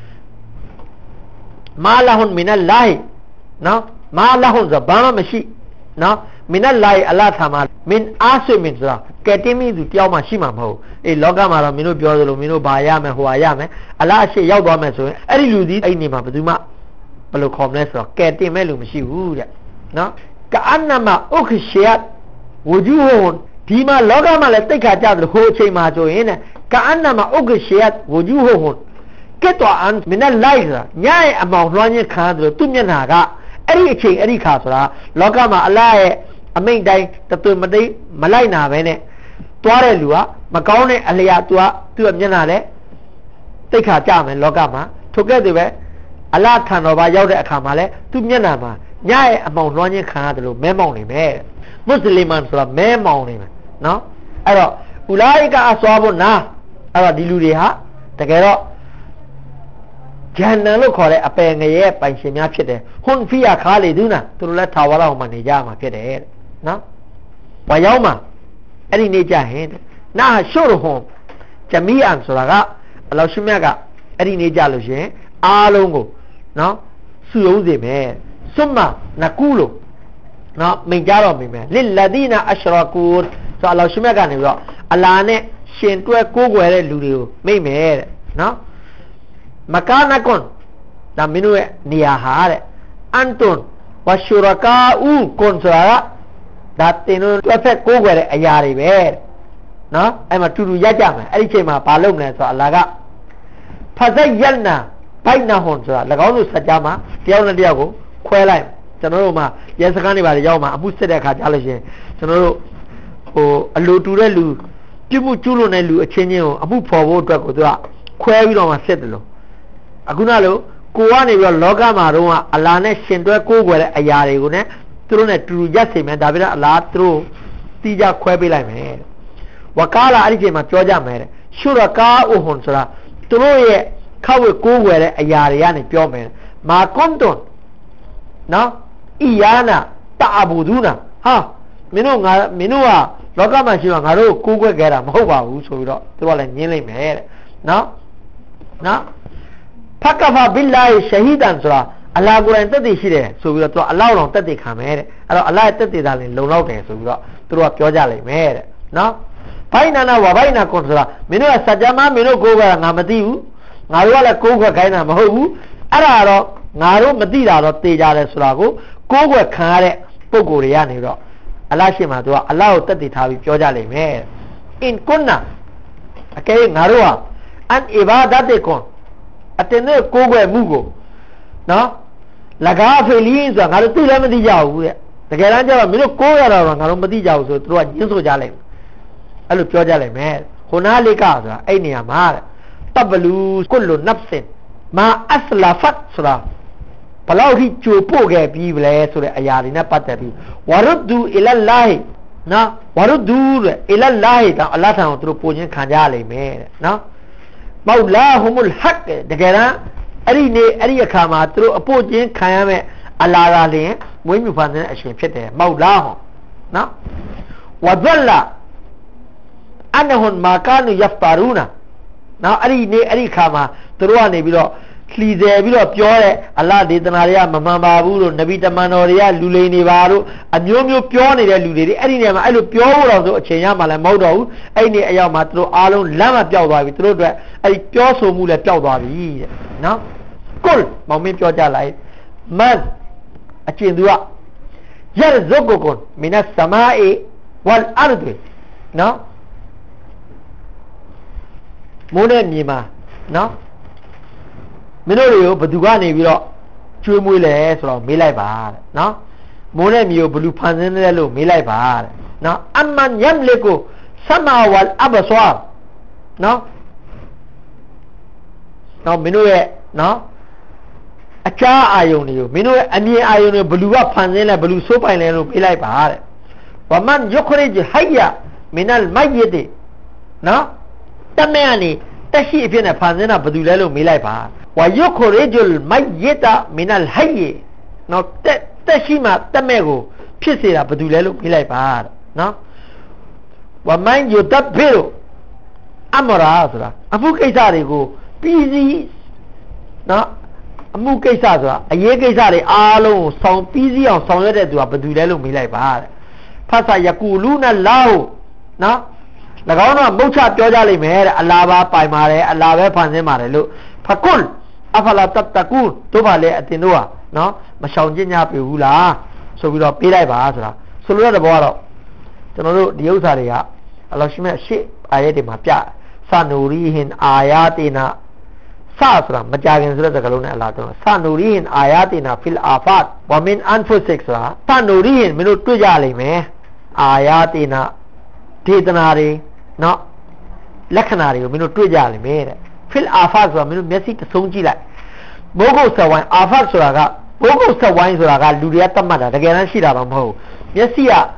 မာလာဟွန်မီနလ္လာဟ်နော်မာလာဟွန်ဆိုဘာမှမရှိနော်မင်းလာအလာထာမှာမင်းအားဆွေမင်းဆိုတာကဲတင်မိသူတယောက်မှရှိမှာမဟုတ်အေးလောကမှာတော့မင်းတို့ပြောသလိုမင်းတို့ဘာရမယ်ဟိုဟာရမယ်အလားအရှိရောက်သွားမယ်ဆိုရင်အဲ့ဒီလူဒီအဲ့ဒီနေမှာဘယ်သူမှဘယ်လိုခေါ်မလဲဆိုတော့ကဲတင်မဲ့လူမရှိဘူးတဲ့နော်ကအန်နမဥခရှီယတ်ဝဂျူဟွန်ဒီမှာလောကမှာလည်းတိတ်ခါကြတယ်ဟိုအချိန်မှာဆိုရင်တဲ့ကအန်နမဥခရှီယတ်ဝဂျူဟွန်ကဲတော့အန်မင်းလိုက်ဆိုတာညရဲ့အမောင်လွှမ်းခြင်းခံတယ်လို့သူ့မျက်နှာကအဲ့ဒီအချိန်အဲ့ဒီခါဆိုတာလောကမှာအလားရဲ့အမိန့်တိုင်းတသွေမတိမလိုက်နာပဲနဲ့တွားတဲ့လူကမကောင်းတဲ့အလျာသူကသူ့ရဲ့မျက်နှာနဲ့တိတ်ခါကြမယ်လောကမှာထိုကဲ့သို့ပဲအလားထံတော်ဘာရောက်တဲ့အခါမှာလဲသူ့မျက်နှာမှာညရဲ့အမောင်လွှမ်းခြင်းခံရတယ်လို့မဲမောင်နေမယ်မွတ်စလင်ဆိုတာမဲမောင်နေမယ်နော်အဲ့တော့ဥလာအိကအစွာဘုနာအဲ့တော့ဒီလူတွေဟာတကယ်တော့ဂျန်နန်လို့ခေါ်တဲ့အပယ်ငရဲပိုင်ရှင်များဖြစ်တယ်ဟွန်ဖီယာခါလေဒူနာသူတို့လည်းထာဝရဟောမှာနေကြမှာဖြစ်တယ်နော်ဘာရောက်မှာအဲ့ဒီနေကြဟင်နာရှုရဟွန်ဂျမီအန်ဆိုတာကအလောရှိမြတ်ကအဲ့ဒီနေကြလို့ရှင်အားလုံးကိုနော်စုရုံးစေမယ်စွမနကူလို့နော်မိန်ကြတော့မိမယ်လစ်လဒီနာအရှရာကူဆိုအလောရှိမြတ်ကနေပြီးတော့အလာနဲ့ရှင်တွဲကိုးကွယ်တဲ့လူတွေကိုမိတ်မယ်တဲ့နော်မကာနကွန်ဒါမင်းတို့ရဲ့နေရာဟာတဲ့အန်တွန်ဝရှူရကာဦးကွန်ဆိုတာဒါတင်တို့တွဲဖက်ကိုးကွယ်တဲ့အရာတွေပဲနော်အဲ့မှာတူတူရက်ကြမယ်အဲ့ဒီချိန်မှာဘာလုပ်မလဲဆိုတော့အလာကဖဇက်ယနာဘိုင်နာဟွန်ဆိုတာ၎င်းတို့စัจ जा မှာတယောက်နဲ့တယောက်ကိုခွဲလိုက်ကျွန်တော်တို့မှာရဲစခန်းတွေပါရောက်မှာအမှုစစ်တဲ့အခါကြားလို့ရှင်ကျွန်တော်တို့ဟိုအလိုတူတဲ့လူပြုမှုကျူးလွန်တဲ့လူအချင်းချင်းကိုအမှုဖော်ဖို့အတွက်ကိုသူကခွဲပြီးတော့မှစစ်တယ်လို့အခုနလို့ကိုကနေပြီးတော့လောကမှာတော့အလာနဲ့ရှင်တွဲကိုးကွယ်တဲ့အရာတွေကို ਨੇ သူတို့ ਨੇ တူတူရက်စီမယ်ဒါပြတော့အလာသူတို့တီးကြခွဲပေးလိုက်မယ်ဝကာလာအဲ့ဒီချိန်မှာပြောကြမယ်တဲ့ရှုရကာအိုဟွန်ဆိုတာသူတို့ရဲ့ခောက်ဝဲကိုးကွယ်တဲ့အရာတွေကနေပြောမယ်မာကွန်တွန်နော်ဣယာနာတာဘူဒူနာဟာမင်းတို့ငါမင်းတို့ကလောကမှာရှိမှငါတို့ကိုးကွယ်ကြတာမဟုတ်ပါဘူးဆိုပြီးတော့သူတို့ကလည်းညင်းလိုက်မယ်တဲ့နော်နော်ဖကဖာဘီလာရှဟီဒန်ဆိုတာအလာကုရ်အန်တက်တည်ရှိတယ်ဆိုပြီးတော့သူကအလောက်လောက်တက်တည်ခံမယ်တဲ့အဲ့တော့အလာရဲ့တက်တည်တာလည်းလုံလောက်တယ်ဆိုပြီးတော့သူတို့ကပြောကြလိုက်မယ်တဲ့နော်ဘိုင်နာနာဝဘိုင်နာကွန်ဆိုတာမင်းတို့ကစัจ जा မမင်းတို့ကိုးကွယ်တာငါမသိဘူးငါတို့ကလည်းကိုးကွယ်ခိုင်းတာမဟုတ်ဘူးအဲ့ဒါတော့ငါတို့မသိတာတော့သိကြတယ်ဆိုတာကိုကိုးကွယ်ခံရတဲ့ပုံကိုယ်တွေကနေတော့အလရှိမှသူကအလကိုတက်တည်ထားပြီးပြောကြလိမ့်မယ်အင်ကွန်နာအကဲငါတို့ဟာအန်အီဘာဒတ်တေကွန်အတင်းနဲ့ကိုးကွယ်မှုကိုနော်လကားဖေလီဆိုတာငါတို့သိလည်းမသိကြဘူးတဲ့တကယ်တမ်းကျတော့မင်းတို့ကိုးရတာတော့ငါတို့မသိကြဘူးဆိုသူတို့ကညှင်းဆိုကြလိမ့်မယ်အဲ့လိုပြောကြလိမ့်မယ်ခုနာလိကဆိုတာအဲ့နေရာမှာတဲ့တဘလူကုလနဖ်စင်မာအစလာဖတ်ဆိုတာဘလောက်ထိကြိုပို့ခဲ့ပြီးလဲဆိုတဲ့အရာတွေနဲ့ပတ်သက်ပြီးဝရုဒူအီလလာဟီနော်ဝရုဒူအီလလာဟီတောင်အလ္လာဟ်ထံကိုသူတို့ပို့ခြင်းခံကြလိမ့်မယ်တဲ့နော်မောလာဟူမုလ်ဟက်တကယ်တမ်းအဲ့ဒီနေ့အဲ့ဒီအခါမှာသူတို့အပို့ခြင်းခံရမယ်အလာကလင်မွေးမြူဖန်တဲ့အရှင်ဖြစ်တယ်မောလာဟောနော်ဝဒလအနဟွန်မာကာနူယဖ်တာရူနာနော်အဲ့ဒီနေ့အဲ့ဒီအခါမှာသူတို့ကနေပြီးတော့လှီတယ်ပြီးတော့ပြောတဲ့အလ္လာဟ်ဒေသနာတွေကမမှန်ပါဘူးလို့နဗီတမန်တော်တွေကလူလိန်နေပါလို့အမျိုးမျိုးပြောနေတဲ့လူတွေအဲ့ဒီနေရာမှာအဲ့လိုပြောဖို့တော့ဆိုအချိန်ရမှလည်းမဟုတ်တော့ဘူးအဲ့ဒီနေ့အရောက်မှာသူတို့အားလုံးလမ်းမပြောက်သွားပြီသူတို့အတွက်အဲ့ဒီပြောဆိုမှုလည်းပျောက်သွားပြီတဲ့နော်ကုလ်မောင်မင်းပြောကြလိုက်မန်အကျဉ်သူကရဇုကုကွန်မင်နတ်ဆမာအီဝလ်အာရဒ်နော်မိုးနဲ့မြေမှာနော်မင်းတို့တွေကိုဘသူကနေပြီးတော့ကျွေးမွေးလဲဆိုတော့မေးလိုက်ပါတဲ့နော်မိုးနဲ့မြေကိုဘလူဖန်ဆင်းတယ်လို့မေးလိုက်ပါတဲ့နော်အမန်ယမ်လီကိုဆမာဝလ်အဘဆွာနော်နော်မင်းတို့ရဲ့နော်အချားအာယုန်တွေကိုမင်းတို့ရဲ့အမြင်အာယုန်တွေဘလူကဖန်ဆင်းလဲဘလူစိုးပိုင်လဲလို့မေးလိုက်ပါတဲ့ဝမန်ယုခရဂျ်ဟိယာမင်အလ်မယစ်တီနော်တမဲအနေတက်ရှိအဖြစ်နဲ့ဖန်ဆင်းတာဘယ်သူလဲလို့မေးလိုက်ပါဝါယုခရဂျ်မယစ်တာမင်အလ်ဟိယနော်တက်တက်ရှိမှတမဲကိုဖြစ်စေတာဘယ်သူလဲလို့မေးလိုက်ပါတဲ့နော်ဝမန်ယုတဘီရအမရာဆိုတာအမှုကိစ္စတွေကိုပြီးစီးနော်အမှုကိစ္စဆိုတာအရေးကိစ္စတွေအားလုံးဆောင်ပြီးစီးအောင်ဆောင်ရွက်တဲ့သူကဘယ်သူလဲလို့မေးလိုက်ပါတဲ့ဖတ်စာယကူလူနလာဟူနော်၎င်းတို့ကမုတ်ချပြောကြလိမ့်မယ်တဲ့အလာဘာပိုင်ပါတယ်အလာပဲဖန်ဆင်းပါတယ်လို့ဖကုလ်အဖလာတတကူတို့ပါလေအတင်တို့ကနော်မရှောင်ကျင်ကြပြီဘူးလားဆိုပြီးတော့ပေးလိုက်ပါဆိုတာဆိုလိုတဲ့ဘောကတော့ကျွန်တော်တို့ဒီဥစ္စာတွေကအလ္လာဟ်ရှိမဲ့ရှေ့အာယတ်တွေမှာပြဆာနူရီဟင်အာယာတီနာဆာဆိုတာမကြခင်ဆိုတဲ့စကားလုံးနဲ့အလ္လာဟ်ပြောဆာနူရီဟင်အာယာတီနာဖီလ်အာဖတ်ဝမင်အန်ဖုစစ်ဆိုတာဆာနူရီဟင်မင်းတို့တွေ့ကြလိမ့်မယ်အာယာတီနာဒေသနာတွေနော်လက္ခဏာတွေကိုမင်းတို့တွေ့ကြလိမ့်မယ်တဲ့ဖီလ်အာဖတ်ဆိုတာမင်းတို့မျက်စိတဆုံးကြည့်လိုက်ဘိုးကုတ်ဆဝိုင်းအာဖတ်ဆိုတာကဘိုးကုတ်ဆဝိုင်းဆိုတာကလူတွေကတတ်မှတ်တာတကယ်တမ်းရှိတာတော့မဟုတ်ဘူးမျက်စိက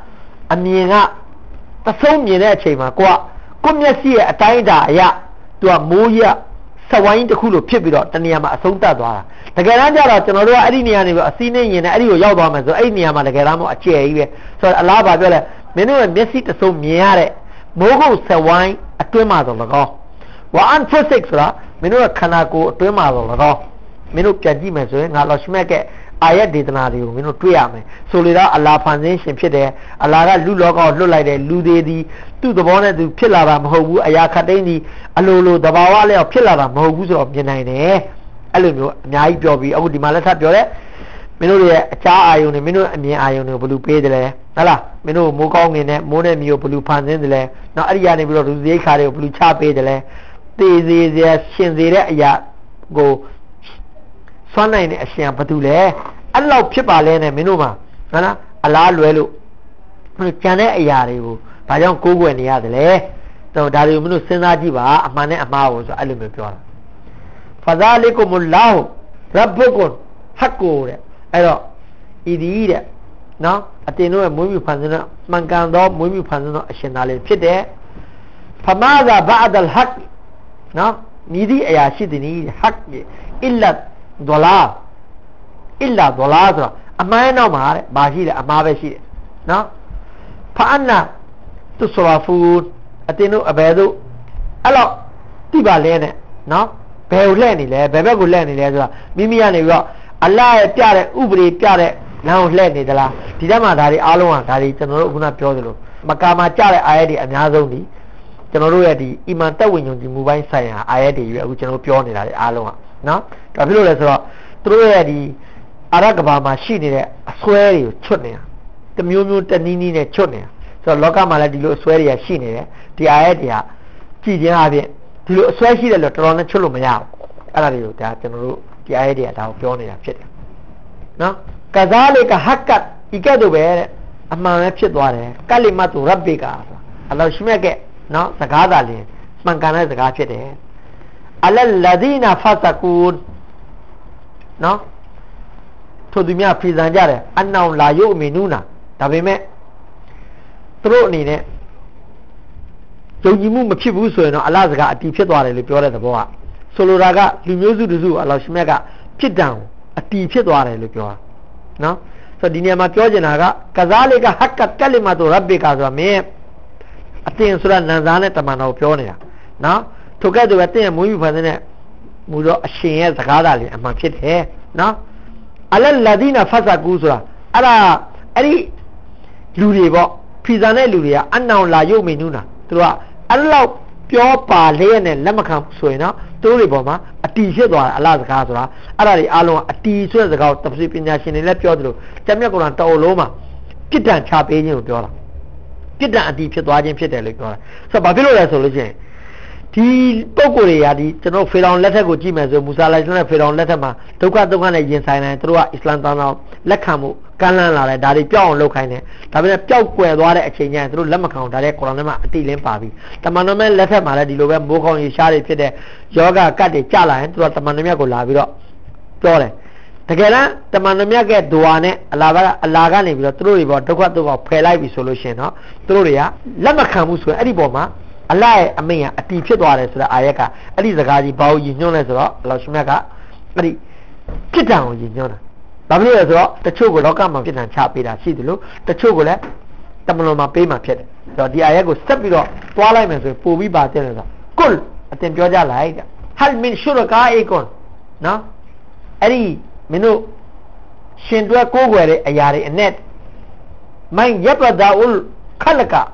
အမြင်ကတဆုံးမြင်တဲ့အချိန်မှာကိုကကိုမျက်စိရဲ့အတိုင်းအတာအရာသူကမိုးရစဝိုင်းတစ်ခုလိုဖြစ်ပြီးတော့တနေရာမှာအဆုံးသတ်သွားတာတကယ်တမ်းကျတော့ကျွန်တော်တို့ကအဲ့ဒီနေရာနေပြီးအစီးနဲ့ရင်နဲ့အဲ့ဒီကိုရောက်သွားမယ်ဆိုအဲ့ဒီနေရာမှာတကယ်တမ်းမို့အကျယ်ကြီးပဲဆိုတော့အလားပါပြောလဲမင်းတို့ရဲ့မျက်စိတဆုံးမြင်ရတဲ့မိုးကုတ်စဝိုင်းအတွင်းမှာဆိုတော့ကောဝါအန်ဖစ်စစ်ဆိုတာမင်းတို့ကခန္ဓာကိုယ်အတွင်းမှာဆိုတော့ကောမင်းတို့ပြန်ကြည့်မယ်ဆိုရင်ငါလောရှမက်ကအာယတ်ဒေသနာတွေကိုမင်းတို့တွေ့ရမယ်ဆိုလေတော့အလာဖန်ဆင်းရှင်ဖြစ်တယ်အလာကလူလောကကိုလွတ်လိုက်တယ်လူသေးသည်သူ့သဘောနဲ့သူဖြစ်လာတာမဟုတ်ဘူးအရာခတ်သိမ်းသည်အလိုလိုသဘာဝလျောက်ဖြစ်လာတာမဟုတ်ဘူးဆိုတော့မြင်နိုင်တယ်အဲ့လိုမျိုးအများကြီးပြောပြီးအခုဒီမှာလက်ထပ်ပြောတယ်မင်းတို့ရဲ့အချားအာယုံတွေမင်းတို့အမြင်အာယုံတွေကိုဘယ်လိုပေးတယ်လဲဟုတ်လားမင်းတို့မိုးကောင်းငင်နဲ့မိုးနဲ့မျိုးဘယ်လိုဖန်ဆင်းတယ်လဲနောက်အဲ့ဒီကနေပြီးတော့လူသေးခါတွေကိုဘယ်လိုချပေးတယ်လဲတေးစေစေရှင်စေတဲ့အရာကိုစွမ်းနိုင်တဲ့အရှင်ဘာတူလဲအဲ့လောက်ဖြစ်ပါလဲနဲ့မင်းတို့မှာဟုတ်လားအလားလွဲလို့ကြံတဲ့အရာတွေကိုဘာကြောင့်ကိုးကွယ်နေရတယ်လဲတော့ဒါတွေကိုမင်းတို့စဉ်းစားကြည့်ပါအမှန်နဲ့အမှားကိုဆိုအဲ့လိုမျိုးပြောတာဖဇာလိကုမူလာဟ်ရဘ်ဘုကွန်ဟက်ကိုတဲ့အဲ့တော့ဤဒီတဲ့နော်အတင်တို့ရဲ့မွေးမြူဖန်ဆင်းတဲ့မှန်ကန်သောမွေးမြူဖန်ဆင်းသောအရှင်သာလေးဖြစ်တဲ့ဖမာဇာဘအဒ်အလ်ဟက်နော်မြည်သည့်အရာရှိသည်နီဟက်အလ္လာဒေါလာအလ္လာဒေါလာဆိုတာအမှန်တော့မှာတဲ့ဘာရှိတယ်အမှားပဲရှိတယ်နော်ဖာအနာသူဆရာဖူအတင်းတို့အဘယ်တို့အဲ့တော့တိပါလဲနဲ့နော်ဘယ်ကိုလှည့်နေလဲဘယ်ဘက်ကိုလှည့်နေလဲဆိုတာမိမိကနေပြီးတော့အလ္လာဟ်ရဲ့ပြတဲ့ဥပဒေပြတဲ့လမ်းကိုလှည့်နေသလားဒီတက်မှာဒါတွေအားလုံးကဒါတွေကျွန်တော်တို့ခုနပြောသလိုမကာမှာကြတဲ့အာယတ်တွေအများဆုံးဒီကျွန်တော်တို့ရဲ့ဒီအီမန်တက်ဝင်ယုံကြည်မှုပိုင်းဆိုင်ရာအာယတ်တွေပဲအခုကျွန်တော်တို့ပြောနေတာတွေအားလုံးကနော်ဒါဖြစ်လို့လဲဆိုတော့သူတို့ရဲ့ဒီအာရကဘာမှာရှိနေတဲ့အစွဲတွေကိုချွတ်နေတာတမျိုးမျိုးတနည်းနည်းနဲ့ချွတ်နေတာဆိုတော့လောကမှာလည်းဒီလိုအစွဲတွေကရှိနေတယ်ဒီအာယတ်တွေကကြည်ခြင်းအပြင်ဒီလိုအစွဲရှိတယ်လို့တော်တော်နဲ့ချွတ်လို့မရဘူးအဲ့ဒါတွေကိုဒါကျွန်တော်တို့ဒီအာယတ်တွေကဒါကိုပြောနေတာဖြစ်တယ်နော်ကဇာလီကဟက်ကတ်ဒီကဲ့သို့ပဲတဲ့အမှန်ပဲဖြစ်သွားတယ်ကလီမတ်တူရဘ်ဘီကာအလ္လာဟ်ရှိမြတ်ကနော်စကားသာလင်းမှန်ကန်တဲ့စကားဖြစ်တယ်အလလဒီနာဖတ်ကူနော်ထိုသူများပြည်စံကြတယ်အနောင်လာယုအမီနူနာဒါပေမဲ့သူတို့အနေနဲ့ယုံကြည်မှုမဖြစ်ဘူးဆိုရင်တော့အလ္လာဟ်စကားအတီးဖြစ်သွားတယ်လို့ပြောတဲ့သဘောကဆိုလိုတာကလူမျိုးစုတစုအလ္လာဟ်ရှိမြတ်ကဖြစ်တံအတီးဖြစ်သွားတယ်လို့ပြောတာနော်ဆိုတော့ဒီနေရာမှာပြောချင်တာကကဇာလီကဟက်ကတ်ကလီမတ်တူရဘ်ဘီကာဆိုတာမင်းအတင်းဆိုတာနန်စားနဲ့တမန်တော်ပြောနေတာနော်ထိုကဲ့သို့ပဲတင့်ရဲ့မွေးမြူဖန်ဆင်းတဲ့မူတော့အရှင်ရဲ့စကားသားလေးအမှန်ဖြစ်တယ်နော်အလလဒီနာဖတ်ကူဆိုတာအဲ့ဒါအဲ့ဒီလူတွေပေါ့ဖီဇာတဲ့လူတွေကအနောင်လာရုပ်မင်းနူးနာသူတို့ကအဲ့လောက်ပြောပါလျက်နဲ့လက်မခံဆိုရင်တော့သူတို့တွေပေါ်မှာအတီဖြစ်သွားတယ်အလားစကားဆိုတာအဲ့ဒါတွေအားလုံးကအတီဆိုတဲ့စကားကိုတပည့်ပညာရှင်တွေလည်းပြောသလိုကျမ်းမြတ်ကုရ်အာန်တော်လုံးမှာပြစ်ဒဏ်ချပေးခြင်းကိုပြောတာပြစ်ဒဏ်အတီဖြစ်သွားခြင်းဖြစ်တယ်လို့ပြောတာဆိုတော့ဘာဖြစ်လို့လဲဆိုလို့ချင်းဒီပုံကိုယ်တွေရာဒီကျွန်တော်ဖေရောင်လက်ထက်ကိုကြည့်မယ်ဆိုမူဆာလိုက်တဲ့ဖေရောင်လက်ထက်မှာဒုက္ခဒုက္ခနဲ့ရင်ဆိုင်တယ်သူတို့ကအစ္စလာမ်သားတော်လက်ခံမှုကမ်းလှမ်းလာတယ်ဒါတွေပြောင်းအောင်လုပ်ခိုင်းတယ်ဒါပေမဲ့ပျောက်ကွယ်သွားတဲ့အချိန်ကျရင်သူတို့လက်မခံအောင်ဒါတဲ့ကုရ်အာန်ထဲမှာအတိလင်းပါပြီတမန်တော်မဲ့လက်ထက်မှာလည်းဒီလိုပဲမိုးခေါင်ရေရှားတွေဖြစ်တဲ့ယောဂကတ်တွေကြလာရင်သူတို့တမန်တော်မြတ်ကိုလာပြီးတော့ပြောတယ်တကယ်တမ်းတမန်တော်မြတ်ရဲ့ဒွါနဲ့အလာကအလာကနေပြီးတော့သူတို့တွေပေါ်ဒုက္ခဒုက္ခဖယ်လိုက်ပြီဆိုလို့ရှိရင်တော့သူတို့တွေကလက်မခံဘူးဆိုရင်အဲ့ဒီပေါ်မှာအလ္လာဟ်ရဲ့အမိန့်ကအတီဖြစ်သွားတယ်ဆိုတဲ့အာယတ်ကအဲ့ဒီစကားကြီးဘာကိုယဉ်ညွှန်းလဲဆိုတော့အလ္လာဟ်ရှင်မြတ်ကအဲ့ဒီပြစ်ဒဏ်ကိုယဉ်ညွှန်းတာဘာဖြစ်လဲဆိုတော့တချို့ကိုလောကမှာပြစ်ဒဏ်ချပေးတာရှိတယ်လို့တချို့ကိုလည်းတမန်တော်မှာပေးမှဖြစ်တယ်ဆိုတော့ဒီအာယတ်ကိုဆက်ပြီးတော့တွားလိုက်မယ်ဆိုရင်ပို့ပြီးပါတဲ့ဆိုတော့ကုလ်အတင်ပြောကြလိုက်တဲ့ဟလ်မင်ရှူရကာအီကွန်နော်အဲ့ဒီမင်းတို့ရှင်တွဲကိုးကွယ်တဲ့အရာတွေအနဲ့မိုင်ယဘဒါအူလ်ခလကာ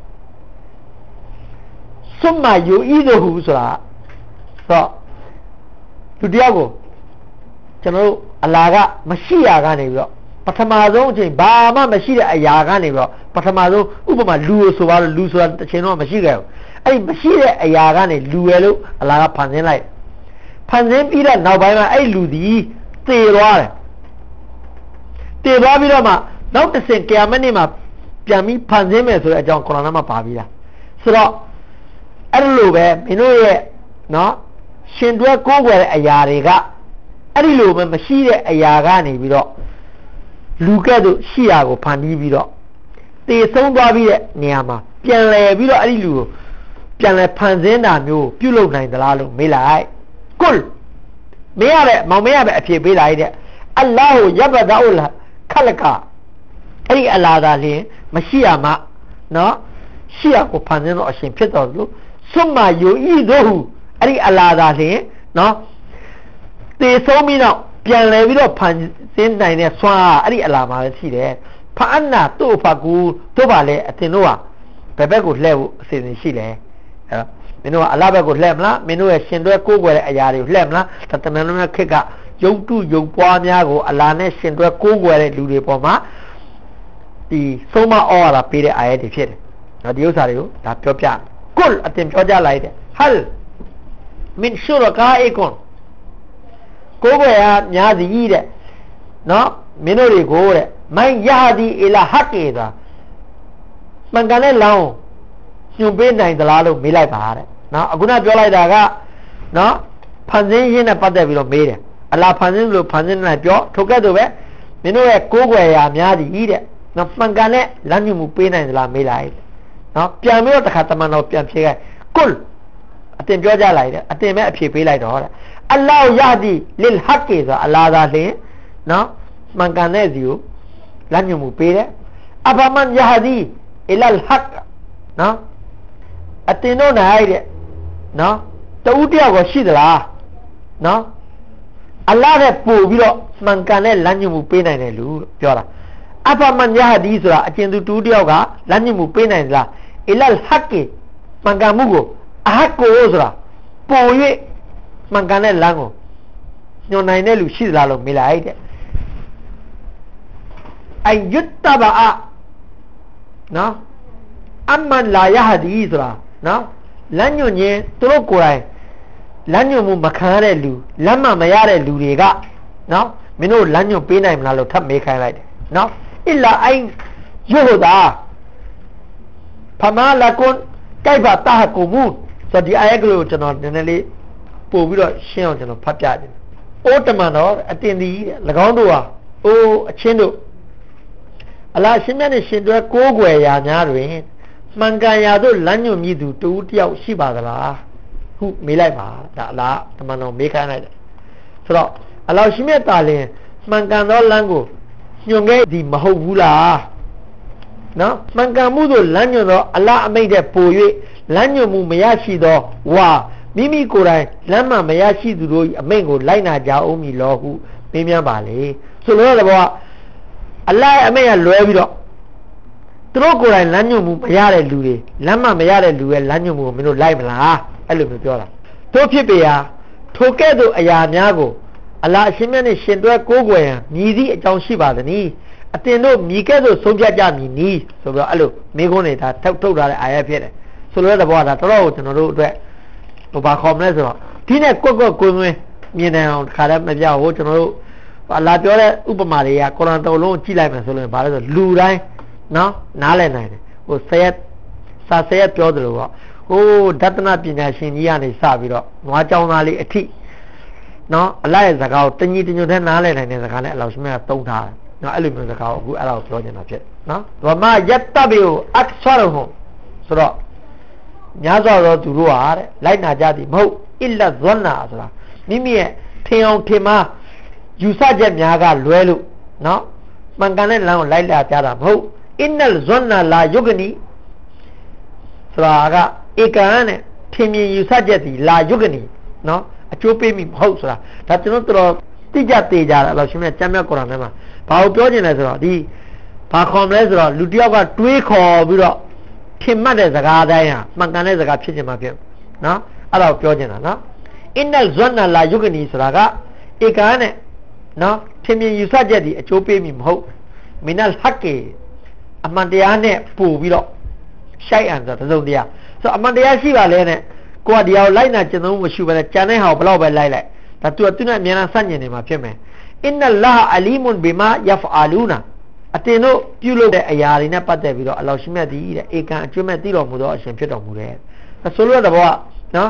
စွမ်းမယူဤတို့ဟူဆိုတာတော့သူတယောက်ကိုကျွန်တော်တို့အလာကမရှိရကနေပြီးတော့ပထမဆုံးအချိန်ဘာမှမရှိတဲ့အရာကနေပြီးတော့ပထမဆုံးဥပမာလူဆိုပါလို့လူဆိုတာတစ်ချိန်တော့မရှိခဲ့ဘူးအဲ့ဒီမရှိတဲ့အရာကနေလူရလို့အလာကဖန်ဆင်းလိုက်ဖန်ဆင်းပြီးတဲ့နောက်ပိုင်းမှာအဲ့လူဒီသေသွားတယ်သေသွားပြီးတော့မှနောက်တစ်ဆင့်ကီယာမတ်နေ့မှာပြန်ပြီးဖန်ဆင်းမယ်ဆိုတဲ့အကြောင်းကုရ်အာန်မှာပါပြီးတာဆိုတော့အဲ့လိုပဲမင်းတို့ရဲ့နော်ရှင်တွဲကိုးကွယ်တဲ့အရာတွေကအဲ့ဒီလိုပဲမရှိတဲ့အရာကနေပြီးတော့လူကဲ့သို့ရှိရာကိုဖန်ပြီးပြီးတော့တေဆုံးသွားပြီးတဲ့နေရာမှာပြန်လဲပြီးတော့အဲ့ဒီလူကိုပြန်လဲဖန်ဆင်းတာမျိုးပြုလုပ်နိုင်သလားလို့မေးလိုက်ကုလ်မင်းရတဲ့မောင်မင်းရပဲအဖြေပေးလိုက်တဲ့အလ္လာဟ်ယဘဒအူလခလကအဲ့ဒီအလာသာလျှင်မရှိရမှနော်ရှိရကိုဖန်ဆင်းတော့အရှင်ဖြစ်တော်လို့ဆွတ်မယိုဤတို့ဟုအဲ့ဒီအလာသာလျှင်နော်တေဆုံးပြီးတော့ပြန်လဲပြီးတော့ဖန်ဆင်းနိုင်တဲ့ဆွမ်းအဲ့ဒီအလာမှာပဲရှိတယ်ဖာအနာတို့ဖကူတို့ပါလေအတင်တို့ဟာဘယ်ဘက်ကိုလှည့်ဖို့အစီအစဉ်ရှိလဲအဲ့တော့မင်းတို့ကအလားဘက်ကိုလှည့်မလားမင်းတို့ရဲ့ရှင်တွဲကိုးကွယ်တဲ့အရာတွေကိုလှည့်မလားတတမန်တော်များခက်ကယုတ်တုယုတ်ပွားများကိုအလားနဲ့ရှင်တွဲကိုးကွယ်တဲ့လူတွေပေါ်မှာဒီဆုံးမဩဝါဒပေးတဲ့အာယတ်တွေဖြစ်တယ်နော်ဒီဥစ္စာတွေကိုဒါပြောပြကုလ်အတင်ပြောကြလိုက်တယ်ဟလ်မင်ရှူရကာအီကွန်ကိုးကွယ်ရများစီတဲ့နော်မင်းတို့တွေကိုတဲ့မိုင်ယာဒီအီလာဟက်ကီသာမှန်ကန်တဲ့လောင်းညွှန်ပေးနိုင်သလားလို့မေးလိုက်ပါတဲ့နော်အခုနပြောလိုက်တာကနော်ဖန်ဆင်းရင်းနဲ့ပတ်သက်ပြီးတော့မေးတယ်အလားဖန်ဆင်းလို့ဖန်ဆင်းနိုင်ပြောထိုကဲ့သို့ပဲမင်းတို့ရဲ့ကိုးကွယ်ရာများသည်တဲ့နော်မှန်ကန်တဲ့လမ်းညွှန်မှုပေးနိုင်သလားမေးလိုက်နော်ပြန်ပြီးတော့တစ်ခါတမန်တော်ပြန်ဖြေခဲ့ကုလ်အတင်ပြောကြလိုက်တဲ့အတင်မဲ့အဖြေပေးလိုက်တော့တဲ့အလ္လာဟ်ယာဒီလစ်ဟက်ကီဆိုအလားသာလျှင်နော်မှန်ကန်တဲ့စီကိုလမ်းညွှန်မှုပေးတယ်အဖမန်ယာဒီအီလလ်ဟက်နော်အတင်တို့နိုင်တဲ့နော်တူတယောက်ကိုရှိသလားနော်အလ္လာဟ်ရဲ့ပို့ပြီးတော့မှန်ကန်တဲ့လမ်းညွှန်မှုပေးနိုင်တယ်လို့ပြောတာအဖမန်ယာဒီဆိုတာအကျဉ်သူတူတယောက်ကလမ်းညွှန်မှုပေးနိုင်သလားအီလလ်ဟက်ကီမှန်ကန်မှုကိုအဟက်ကိုဆိုတာပို့၍မှန်ကန်တဲ့လမ်းကိုညွှန်နိုင်တဲ့လူရှိသလားလို့မေးလိုက်တဲ့အယွတ်တဘာနော်အမန်လာယဟဒီဆိုတာနော်လမ်းညွှန်ခြင်းသူတို့ကိုယ်တိုင်လမ်းညွှန်မှုမခံရတဲ့လူလမ်းမမရတဲ့လူတွေကနော်မင်းတို့လမ်းညွှန်ပေးနိုင်မလားလို့ထပ်မေးခိုင်းလိုက်တယ်နော်အီလာအိုင်ယိုဒါဖမာလကွန်ကိုက်ဘာတာကူမူဆိုဒီအာယတ်ကလေးကိုကျွန်တော်နည်းနည်းလေးပို့ပြီးတော့ရှင်းအောင်ကျွန်တော်ဖတ်ပြတယ်အိုးတမန်တော်အတင်သည်၎င်းတို့ဟာအိုးအချင်းတို့အလားရှင်မြတ်နဲ့ရှင်တွဲကိုးကွယ်ရာများတွင်မှန်ကန်ရာတို့လမ်းညွှန်မြည်သူတူတယောက်ရှိပါသလားဟုမေးလိုက်ပါဒါအလားတမန်တော်မေးခိုင်းလိုက်တယ်ဆိုတော့အလားရှင်မြတ်တာလင်မှန်ကန်သောလမ်းကိုညွှန်ခဲ့သည်မဟုတ်ဘူးလားနော်မှန်ကန်မှုသို့လမ်းညွှန်သောအလားအမိန့်တဲ့ပို၍လမ်းညွှန်မှုမရရှိသောဝါမိမိကိုယ်တိုင်လမ်းမှမရရှိသူတို့၏အမိန့်ကိုလိုက်နာကြအောင်မည်လောဟုမေးမြန်းပါလေဆိုလိုတဲ့ဘောကအလားအမိန့်ကလွဲပြီးတော့သူတို့ကိုယ်တိုင်လမ်းညွှန်မှုမရတဲ့လူတွေလမ်းမှမရတဲ့လူရဲ့လမ်းညွှန်မှုကိုမင်းတို့လိုက်မလားအဲ့လိုမျိုးပြောတာတို့ဖြစ်ပေရာထိုကဲ့သို့အရာများကိုအလားအရှင်မြတ်နှင့်ရှင်တွဲကိုးကွယ်ရန်မြည်သည့်အကြောင်းရှိပါသနည်းအတင်တို့မြည်ကဲ့သို့ဆုံးဖြတ်ကြမည်နီးဆိုပြီးတော့အဲ့လိုမိကုန်းနေတာထုတ်ထုတ်ထားတဲ့အာရဖြစ်တယ်ဆိုလိုတဲ့ဘောကဒါတော်တော်ကိုကျွန်တော်တို့အတွက်ဟိုဘာခေါ်မလဲဆိုတော့ဒီနဲ့ကွက်ကွက်ကွင်းကွင်းမြင်နိုင်အောင်ခါလည်းမပြဘူးကျွန်တော်တို့အလားပြောတဲ့ဥပမာတွေကကုရ်အာန်တော်လုံးကြည့်လိုက်မယ်ဆိုရင်ဘာလဲဆိုလူတိုင်းနော်နားလည်နိုင်တယ်ဟိုဆယ်ရက်စာဆယ်ရက်ပြောတယ်လို့ပေါ့ဟိုဒသနပညာရှင်ကြီးကနေစပြီးတော့နွားကြောင်းသားလေးအထိနော်အလားရဲ့စကားကိုတညီတညွတ်တဲ့နားလည်နိုင်တဲ့စကားနဲ့အလောရှင်ကသုံးထားတယ်နော်အဲ့လိုမျိုးစကားကိုအခုအဲ့ဒါကိုပြောနေတာဖြစ်နော်ဝမယတ်တဘီကိုအက်ဆာရဟွန်ဆိုတော့ညာစွာသောသူတို့ဟာတဲ့လိုက်နာကြသည်မဟုတ်အလ္လာဇွန်နာဆိုတာမိမိရဲ့ထင်အောင်ထင်မှားယူဆချက်များကလွဲလို့နော်မှန်ကန်တဲ့လမ်းကိုလိုက်လာကြတာမဟုတ်အင်နလ်ဇွန်နာလာယုဂနီဆိုတာကဧကန်နဲ့ထင်မြင်ယူဆချက်ဒီလာယုဂနီနော်အကျိုးပေးမိမဟုတ်ဆိုတာဒါကျွန်တော်တော်တိကျသေးကြတယ်အဲ့လိုရှင်မြတ်ကျမ်းမြတ်ကုရ်အာန်ထဲမှာဘာကိုပြောချင်လဲဆိုတော့ဒီဘာခေါ်မလဲဆိုတော့လူတစ်ယောက်ကတွေးခေါ်ပြီးတော့ထင်မှတ်တဲ့စကားတိုင်းဟာမှန်ကန်တဲ့စကားဖြစ်ချင်မှဖြစ်နော်အဲ့ဒါကိုပြောချင်တာနော်အင်နလ်ဇွန်နာလာယုဂနီဆိုတာကဧကန်နဲ့နော်ထင်မြင်ယူဆချက်ဒီအကျိုးပေးမိမဟုတ်မီနလ်ဟက်ကီအမှန်တရားနဲ့ပို့ပြီးတော့ရှိုက်အံဆိုတဲ့သုံးတရားဆိုအမှန်တရားရှိပါလေနဲ့ကိုကဒီဟာကိုလိုက်နာကျင့်သုံးမှုမရှိဘဲနဲ့ကြံတဲ့ဟာကိုဘယ်တော့ပဲလိုက်လိုက်ဒါသူကသူနဲ့အများအားဆန့်ကျင်နေမှာဖြစ်မယ်အင်နလာအလီမွန်ဘီမာယဖအာလူနာအတင်တို့ပြုလုပ်တဲ့အရာတွေနဲ့ပတ်သက်ပြီးတော့အလောရှိမြတ်သည်တဲ့ဧကန်အကျွမ်းမဲ့သိတော်မူသောအရှင်ဖြစ်တော်မူတယ်ဆိုလိုတဲ့ဘောကနော်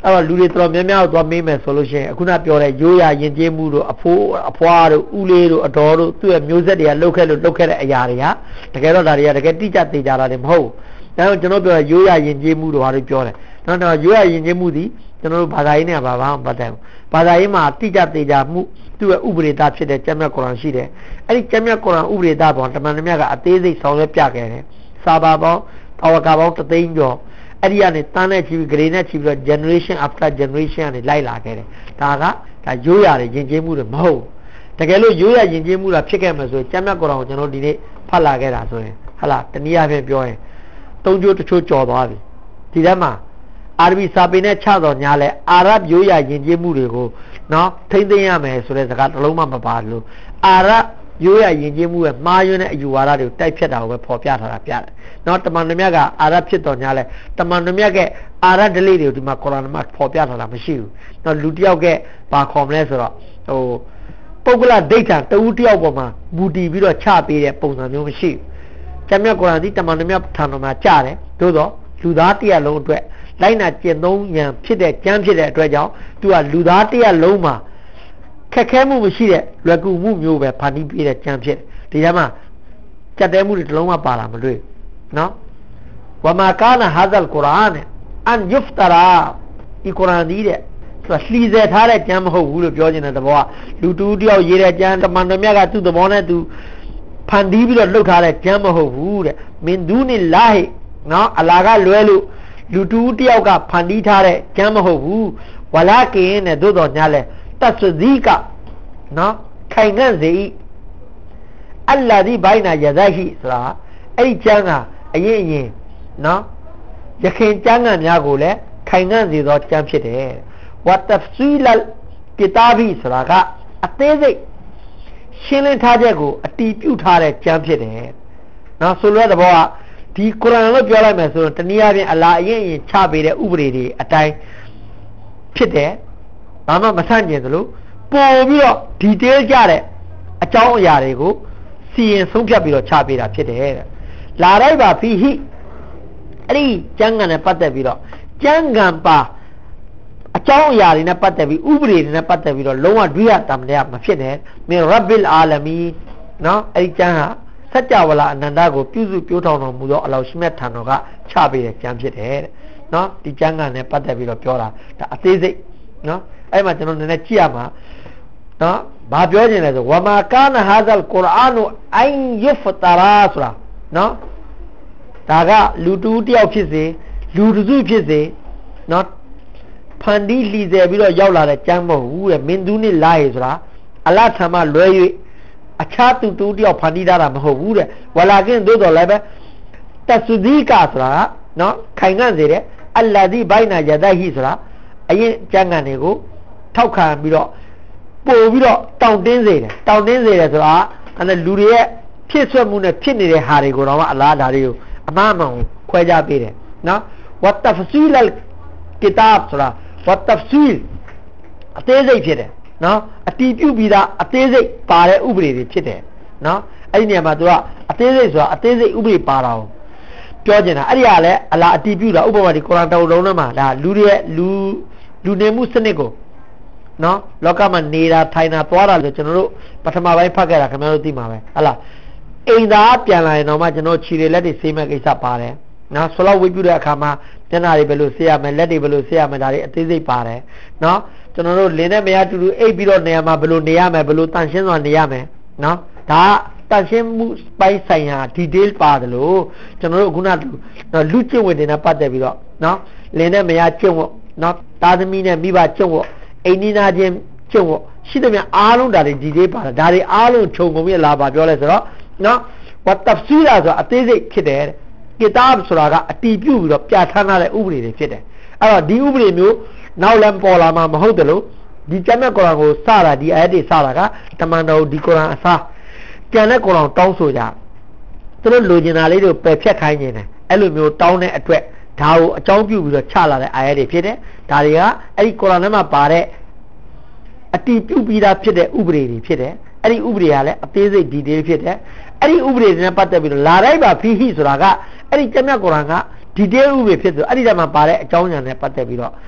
အဲ့တော့လူတွေတော်များများသွားမေးမယ်ဆိုလို့ရှိရင်အခုနပြောတဲ့ရိုးရာယဉ်ကျေးမှုတို့အဖိုးအဖွားတို့ဦးလေးတို့အတော်တို့သူ့ရဲ့မျိုးဆက်တွေကလှုပ်ခဲ့လို့လှုပ်ခဲ့တဲ့အရာတွေဟာတကယ်တော့ဒါတွေကတကယ်တိကျသေချာတာတွေမဟုတ်ဘူးဒါကြောင့်ကျွန်တော်ပြောရိုးရာယဉ်ကျေးမှုတို့ဟာလို့ပြောတယ်နော်တော့ရိုးရာယဉ်ကျေးမှုဒီကျွန်တော်တို့ဘာသာရေးနဲ့ဘာမှမပတ်သက်ဘူးဘာသာရေးမှာတိကျသေချာမှုသူ့ရဲ့ဥပဒေသားဖြစ်တဲ့ကျမ်းမြတ်ကုရ်အာန်ရှိတယ်အဲ့ဒီကျမ်းမြတ်ကုရ်အာန်ဥပဒေသားပေါ်တမန်တော်မြတ်ကအသေးစိတ်ဆောင်ရွက်ပြခဲ့တယ်စာပါပေါင်းပါဝါကပေါင်းတသိန်းကျော်အဲ့ဒီကနေတန်းနဲ့ချီပြီးဂရေနဲ့ချီပြီးတော့ generation after generation ကနေလိုက်လာခဲ့တယ်ဒါကဒါရိုးရာတွေယဉ်ကျေးမှုတွေမဟုတ်တကယ်လို့ရိုးရာယဉ်ကျေးမှုတာဖြစ်ခဲ့မှာဆိုရင်ကျမ်းမြတ်ကုရ်အာန်ကိုကျွန်တော်ဒီနေ့ဖတ်လာခဲ့တာဆိုရင်ဟလာတနည်းအားဖြင့်ပြောရင်သုံးချိုးတစ်ချိုးကြော်သွားပြီဒီထဲမှာအာရဗီစာပေနဲ့ချတော်ညာလဲအာရဗ်ရိုးရာယဉ်ကျေးမှုတွေကိုနော်ထိမ့်သိမ်းရမယ်ဆိုတဲ့စကားတစ်လုံးမှမပါလို့အာရဗ်ရိုးရာယဉ်ကျေးမှုရဲ့မှားယွင်းတဲ့အယူဝါဒတွေကိုတိုက်ဖြတ်တာကိုပဲဖော်ပြထားတာပြတယ်နော်တမန်တော်မြတ်ကအာရဗ်ဖြစ်တော်ညာလဲတမန်တော်မြတ်ကအာရဗ်ဓလေ့တွေကိုဒီမှာကုရ်အာန်မှာဖော်ပြထားတာမရှိဘူးနော်လူတစ်ယောက်ကဘာခေါ်မလဲဆိုတော့ဟိုပုဂ္ဂလဒိဋ္ဌာတဦးတစ်ယောက်ပေါ်မှာမူတည်ပြီးတော့ချပေးတဲ့ပုံစံမျိုးမရှိဘူးကျမ်းမြတ်ကုရ်အာန်ဒီတမန်တော်မြတ်ထံတော်မှာကြားတယ်သို့တော့လူသားတစ်ရပ်လုံးအတွက်လိုက်နာကျင့်သုံးရန်ဖြစ်တဲ့ကျမ်းဖြစ်တဲ့အတွက်ကြောင့်သူကလူသားတစ်ရပ်လုံးမှာခက်ခဲမှုမရှိတဲ့လွယ်ကူမှုမျိုးပဲဖန်တီးပေးတဲ့ကျမ်းဖြစ်ဒီထဲမှာကြက်တဲမှုတွေတစ်လုံးမှပါလာမတွေ့နော်ဝမာကာနာဟာဇ်အလ်ကုရ်အာန်အန်ယုဖတရာဒီကုရ်အာန်ဒီတဲ့သူကလှီဆယ်ထားတဲ့ကျမ်းမဟုတ်ဘူးလို့ပြောခြင်းတဲ့သဘောကလူတူတယောက်ရေးတဲ့ကျမ်းတမန်တော်မြတ်ကသူ့သဘောနဲ့သူဖန်တီးပြီးတော့လှုပ်ထားတဲ့ကျမ်းမဟုတ်ဘူးတဲ့မင်ဒူနီလာဟီနော်အလာကလွဲလို့လူတူတယောက်ကဖန်တီးထားတဲ့ကျမ်းမဟုတ်ဘူးဝလာကင်းနဲ့သို့တော်ညာလဲတတ်စဇီကနော်ခိုင်ငံ့စေဤအလ္လာဒီဘိုင်နာယဇဟီဆိုတာအဲ့ဒီကျမ်းကအရင်အရင်နော်ယခင်ကျမ်းဂန်များကိုလည်းခိုင်ငံ့စေသောကျမ်းဖြစ်တယ်ဝတ်တဖ်ဆီလ်ကီတာဘီဆိုတာကအသေးစိတ်ရှင်းလင်းထားချက်ကိုအတည်ပြုထားတဲ့ကျမ်းဖြစ်တယ်နော်ဆိုလိုတဲ့ဘောကဒီကုရ်အာန်လို့ပြောလိုက်မယ်ဆိုတော့တနည်းအားဖြင့်အလာအရင်ရင်ချပေးတဲ့ဥပဒေတွေအတိုင်းဖြစ်တယ်ဘာမှမဆန့်ကျင်သလိုပို့ပြီးတော့ detail ကြတဲ့အကြောင်းအရာတွေကိုစီရင်ဆုံးဖြတ်ပြီးတော့ချပေးတာဖြစ်တယ်တဲ့လာလိုက်ပါဖီဟိအဲ့ဒီကျမ်းဂန်နဲ့ပတ်သက်ပြီးတော့ကျမ်းဂန်ပါအကြောင်းအရာတွေနဲ့ပတ်သက်ပြီးဥပဒေတွေနဲ့ပတ်သက်ပြီးတော့လုံးဝဒွိဟတမတရားမဖြစ်နဲ့မင်ရဘ်ဘီလ်အာလမီနော်အဲ့ဒီကျမ်းဟာစัจ java လာအနန္တကိုပြုစုပြောထောင်တော်မူသောအလောရှိမြတ်ထံတော်ကချပေးတဲ့ကျမ်းဖြစ်တယ်တဲ့နော်ဒီကျမ်းဂန်နဲ့ပတ်သက်ပြီးတော့ပြောတာဒါအသေးစိတ်နော်အဲ့မှာကျွန်တော်နည်းနည်းကြည့်ရမှာနော်ဘာပြောချင်လဲဆိုဝမာကာနာဟာဇ်ကုရ်အာန်အန်ယဖတရာဆိုတာနော်ဒါကလူတူတယောက်ဖြစ်စေလူတစုဖြစ်စေနော်ဖန်တီးလှီဆယ်ပြီးတော့ရောက်လာတဲ့ကျမ်းမဟုတ်ဘူးတဲ့မင်ဒူးနဲ့လာဟေဆိုတာအလတ်ထံမှလွဲ၍အခြားသူတူတယောက်ဖန်တီးထားတာမဟုတ်ဘူးတဲ့ဝလာကင်သို့တော်လည်းပဲတဆူဒီကာဆိုတာနော်ခိုင်ငံ့စေတဲ့အလ္လာဒီဘိုင်နာယဒဟီဆိုတာအရင်ကျမ်းဂန်တွေကိုထောက်ခံပြီးတော့ပို့ပြီးတော့တောင့်တင်းစေတယ်တောင့်တင်းစေတယ်ဆိုတာအဲ့လူတွေရဲ့ဖြစ်ဆွတ်မှုနဲ့ဖြစ်နေတဲ့ဟာတွေကိုတော့အလားဓာတ်တွေကိုအမှားမှန်ကိုခွဲခြားပေးတယ်နော်ဝတ်တဖ်ဆီလ်ကီတာဘ်ဆိုတာဝတ်တဖ်ဆီလ်အသေးစိတ်ဖြစ်တယ်နော်အတီးပြုတ်ပြီးသားအသေးစိတ်ပါတဲ့ဥပဒေတွေဖြစ်တယ်နော်အဲ့ဒီနေရာမှာသူကအသေးစိတ်ဆိုတာအသေးစိတ်ဥပဒေပါတာကိုပြောချင်တာအဲ့ဒီကလည်းအလားအတီးပြုတ်တာဥပမာဒီကုရ်အာန်တော်လုံးထဲမှာဒါလူတွေရဲ့လူလူနေမှုစနစ်ကိုနော်လောကမှာနေတာထိုင်တာသွားတာဆိုကျွန်တော်တို့ပထမပိုင်းဖတ်ခဲ့တာခင်ဗျားတို့သိမှာပဲဟလားအိမ်သားပြန်လာရင်တော့မှကျွန်တော်ခြေတွေလက်တွေဆေးမဲ့ကိစ္စပါတယ်နော်ဆလောက်ဝိပြုတဲ့အခါမှာမျက်နှာတွေဘယ်လိုဆေးရမလဲလက်တွေဘယ်လိုဆေးရမလဲဒါတွေအသေးစိတ်ပါတယ်နော်ကျွန်တော်တို့လင်းနဲ့မရတူတူအိပ်ပြီးတော့နေရာမှာဘယ်လိုနေရမယ်ဘယ်လိုတန်ရှင်းစွာနေရမယ်နော်ဒါတန်ရှင်းမှုပိုင်းဆိုင်ရာ detail ပါတယ်လို့ကျွန်တော်တို့ခုနကလူကျင့်ဝင်တွေနဲ့ပတ်သက်ပြီးတော့နော်လင်းနဲ့မရကျင့်ဝတ်နော်သားသမီးနဲ့မိဘကျင့်ဝတ်အိမ်နီးနားချင်းကျင့်ဝတ်ရှိသမျှအားလုံးဒါတွေ detail ပါတယ်ဒါတွေအားလုံးခြုံငုံပြီးလာပါပြောလဲဆိုတော့နော်ဝတ်တဖ်ဆီလာဆိုတာအသေးစိတ်ဖြစ်တယ်ကီတာဘ်ဆိုတာကအတီးပြုတ်ပြီးတော့ပြဋ္ဌာန်းထားတဲ့ဥပဒေတွေဖြစ်တယ်အဲ့တော့ဒီဥပဒေမျိုးနောက်လည်းပေါ်လာမှာမဟုတ်တယ်လို့ဒီကျမ်းမြတ်ကုရ်အာန်ကိုစတာဒီအာယတ်တွေစတာကတမန်တော်ဒီကုရ်အာန်အစားကျန်တဲ့ကုရ်အာန်တောင်းဆိုကြသူတို့လိုချင်တာလေးတွေပယ်ဖြတ်ခိုင်းနေတယ်အဲ့လိုမျိုးတောင်းတဲ့အတွက်ဒါကိုအကြောင်းပြုပြီးတော့ချလာတဲ့အာယတ်တွေဖြစ်တယ်ဒါတွေကအဲ့ဒီကုရ်အာန်ထဲမှာပါတဲ့အတီးပြုတ်ပြီးသားဖြစ်တဲ့ဥပဒေတွေဖြစ်တယ်အဲ့ဒီဥပဒေကလည်းအသေးစိတ် detail ဖြစ်တယ်အဲ့ဒီဥပဒေတွေနဲ့ပတ်သက်ပြီးတော့လာလိုက်ပါဖီဟိဆိုတာကအဲ့ဒီကျမ်းမြတ်ကုရ်အာန်က detail ဥပဒေဖြစ်ဆိုအဲ့ဒီထဲမှာပါတဲ့အကြောင်းအရာနဲ့ပတ်သက်ပြီးတော့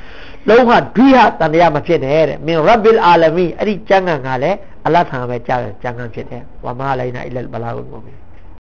လုံးဝဒိဟတန်တရားမဖြစ်နဲ့တဲ့မင်ရဘ်ဘီလ်အာလမီအဲ့ဒီကျမ်းဂန်ကလည်းအလ္လာဟ်ထံပဲကြားတယ်ကျမ်းဂန်ဖြစ်တယ်ဝါမာလိုင်းနာအီလလ်ဘလာဂ်မူမီ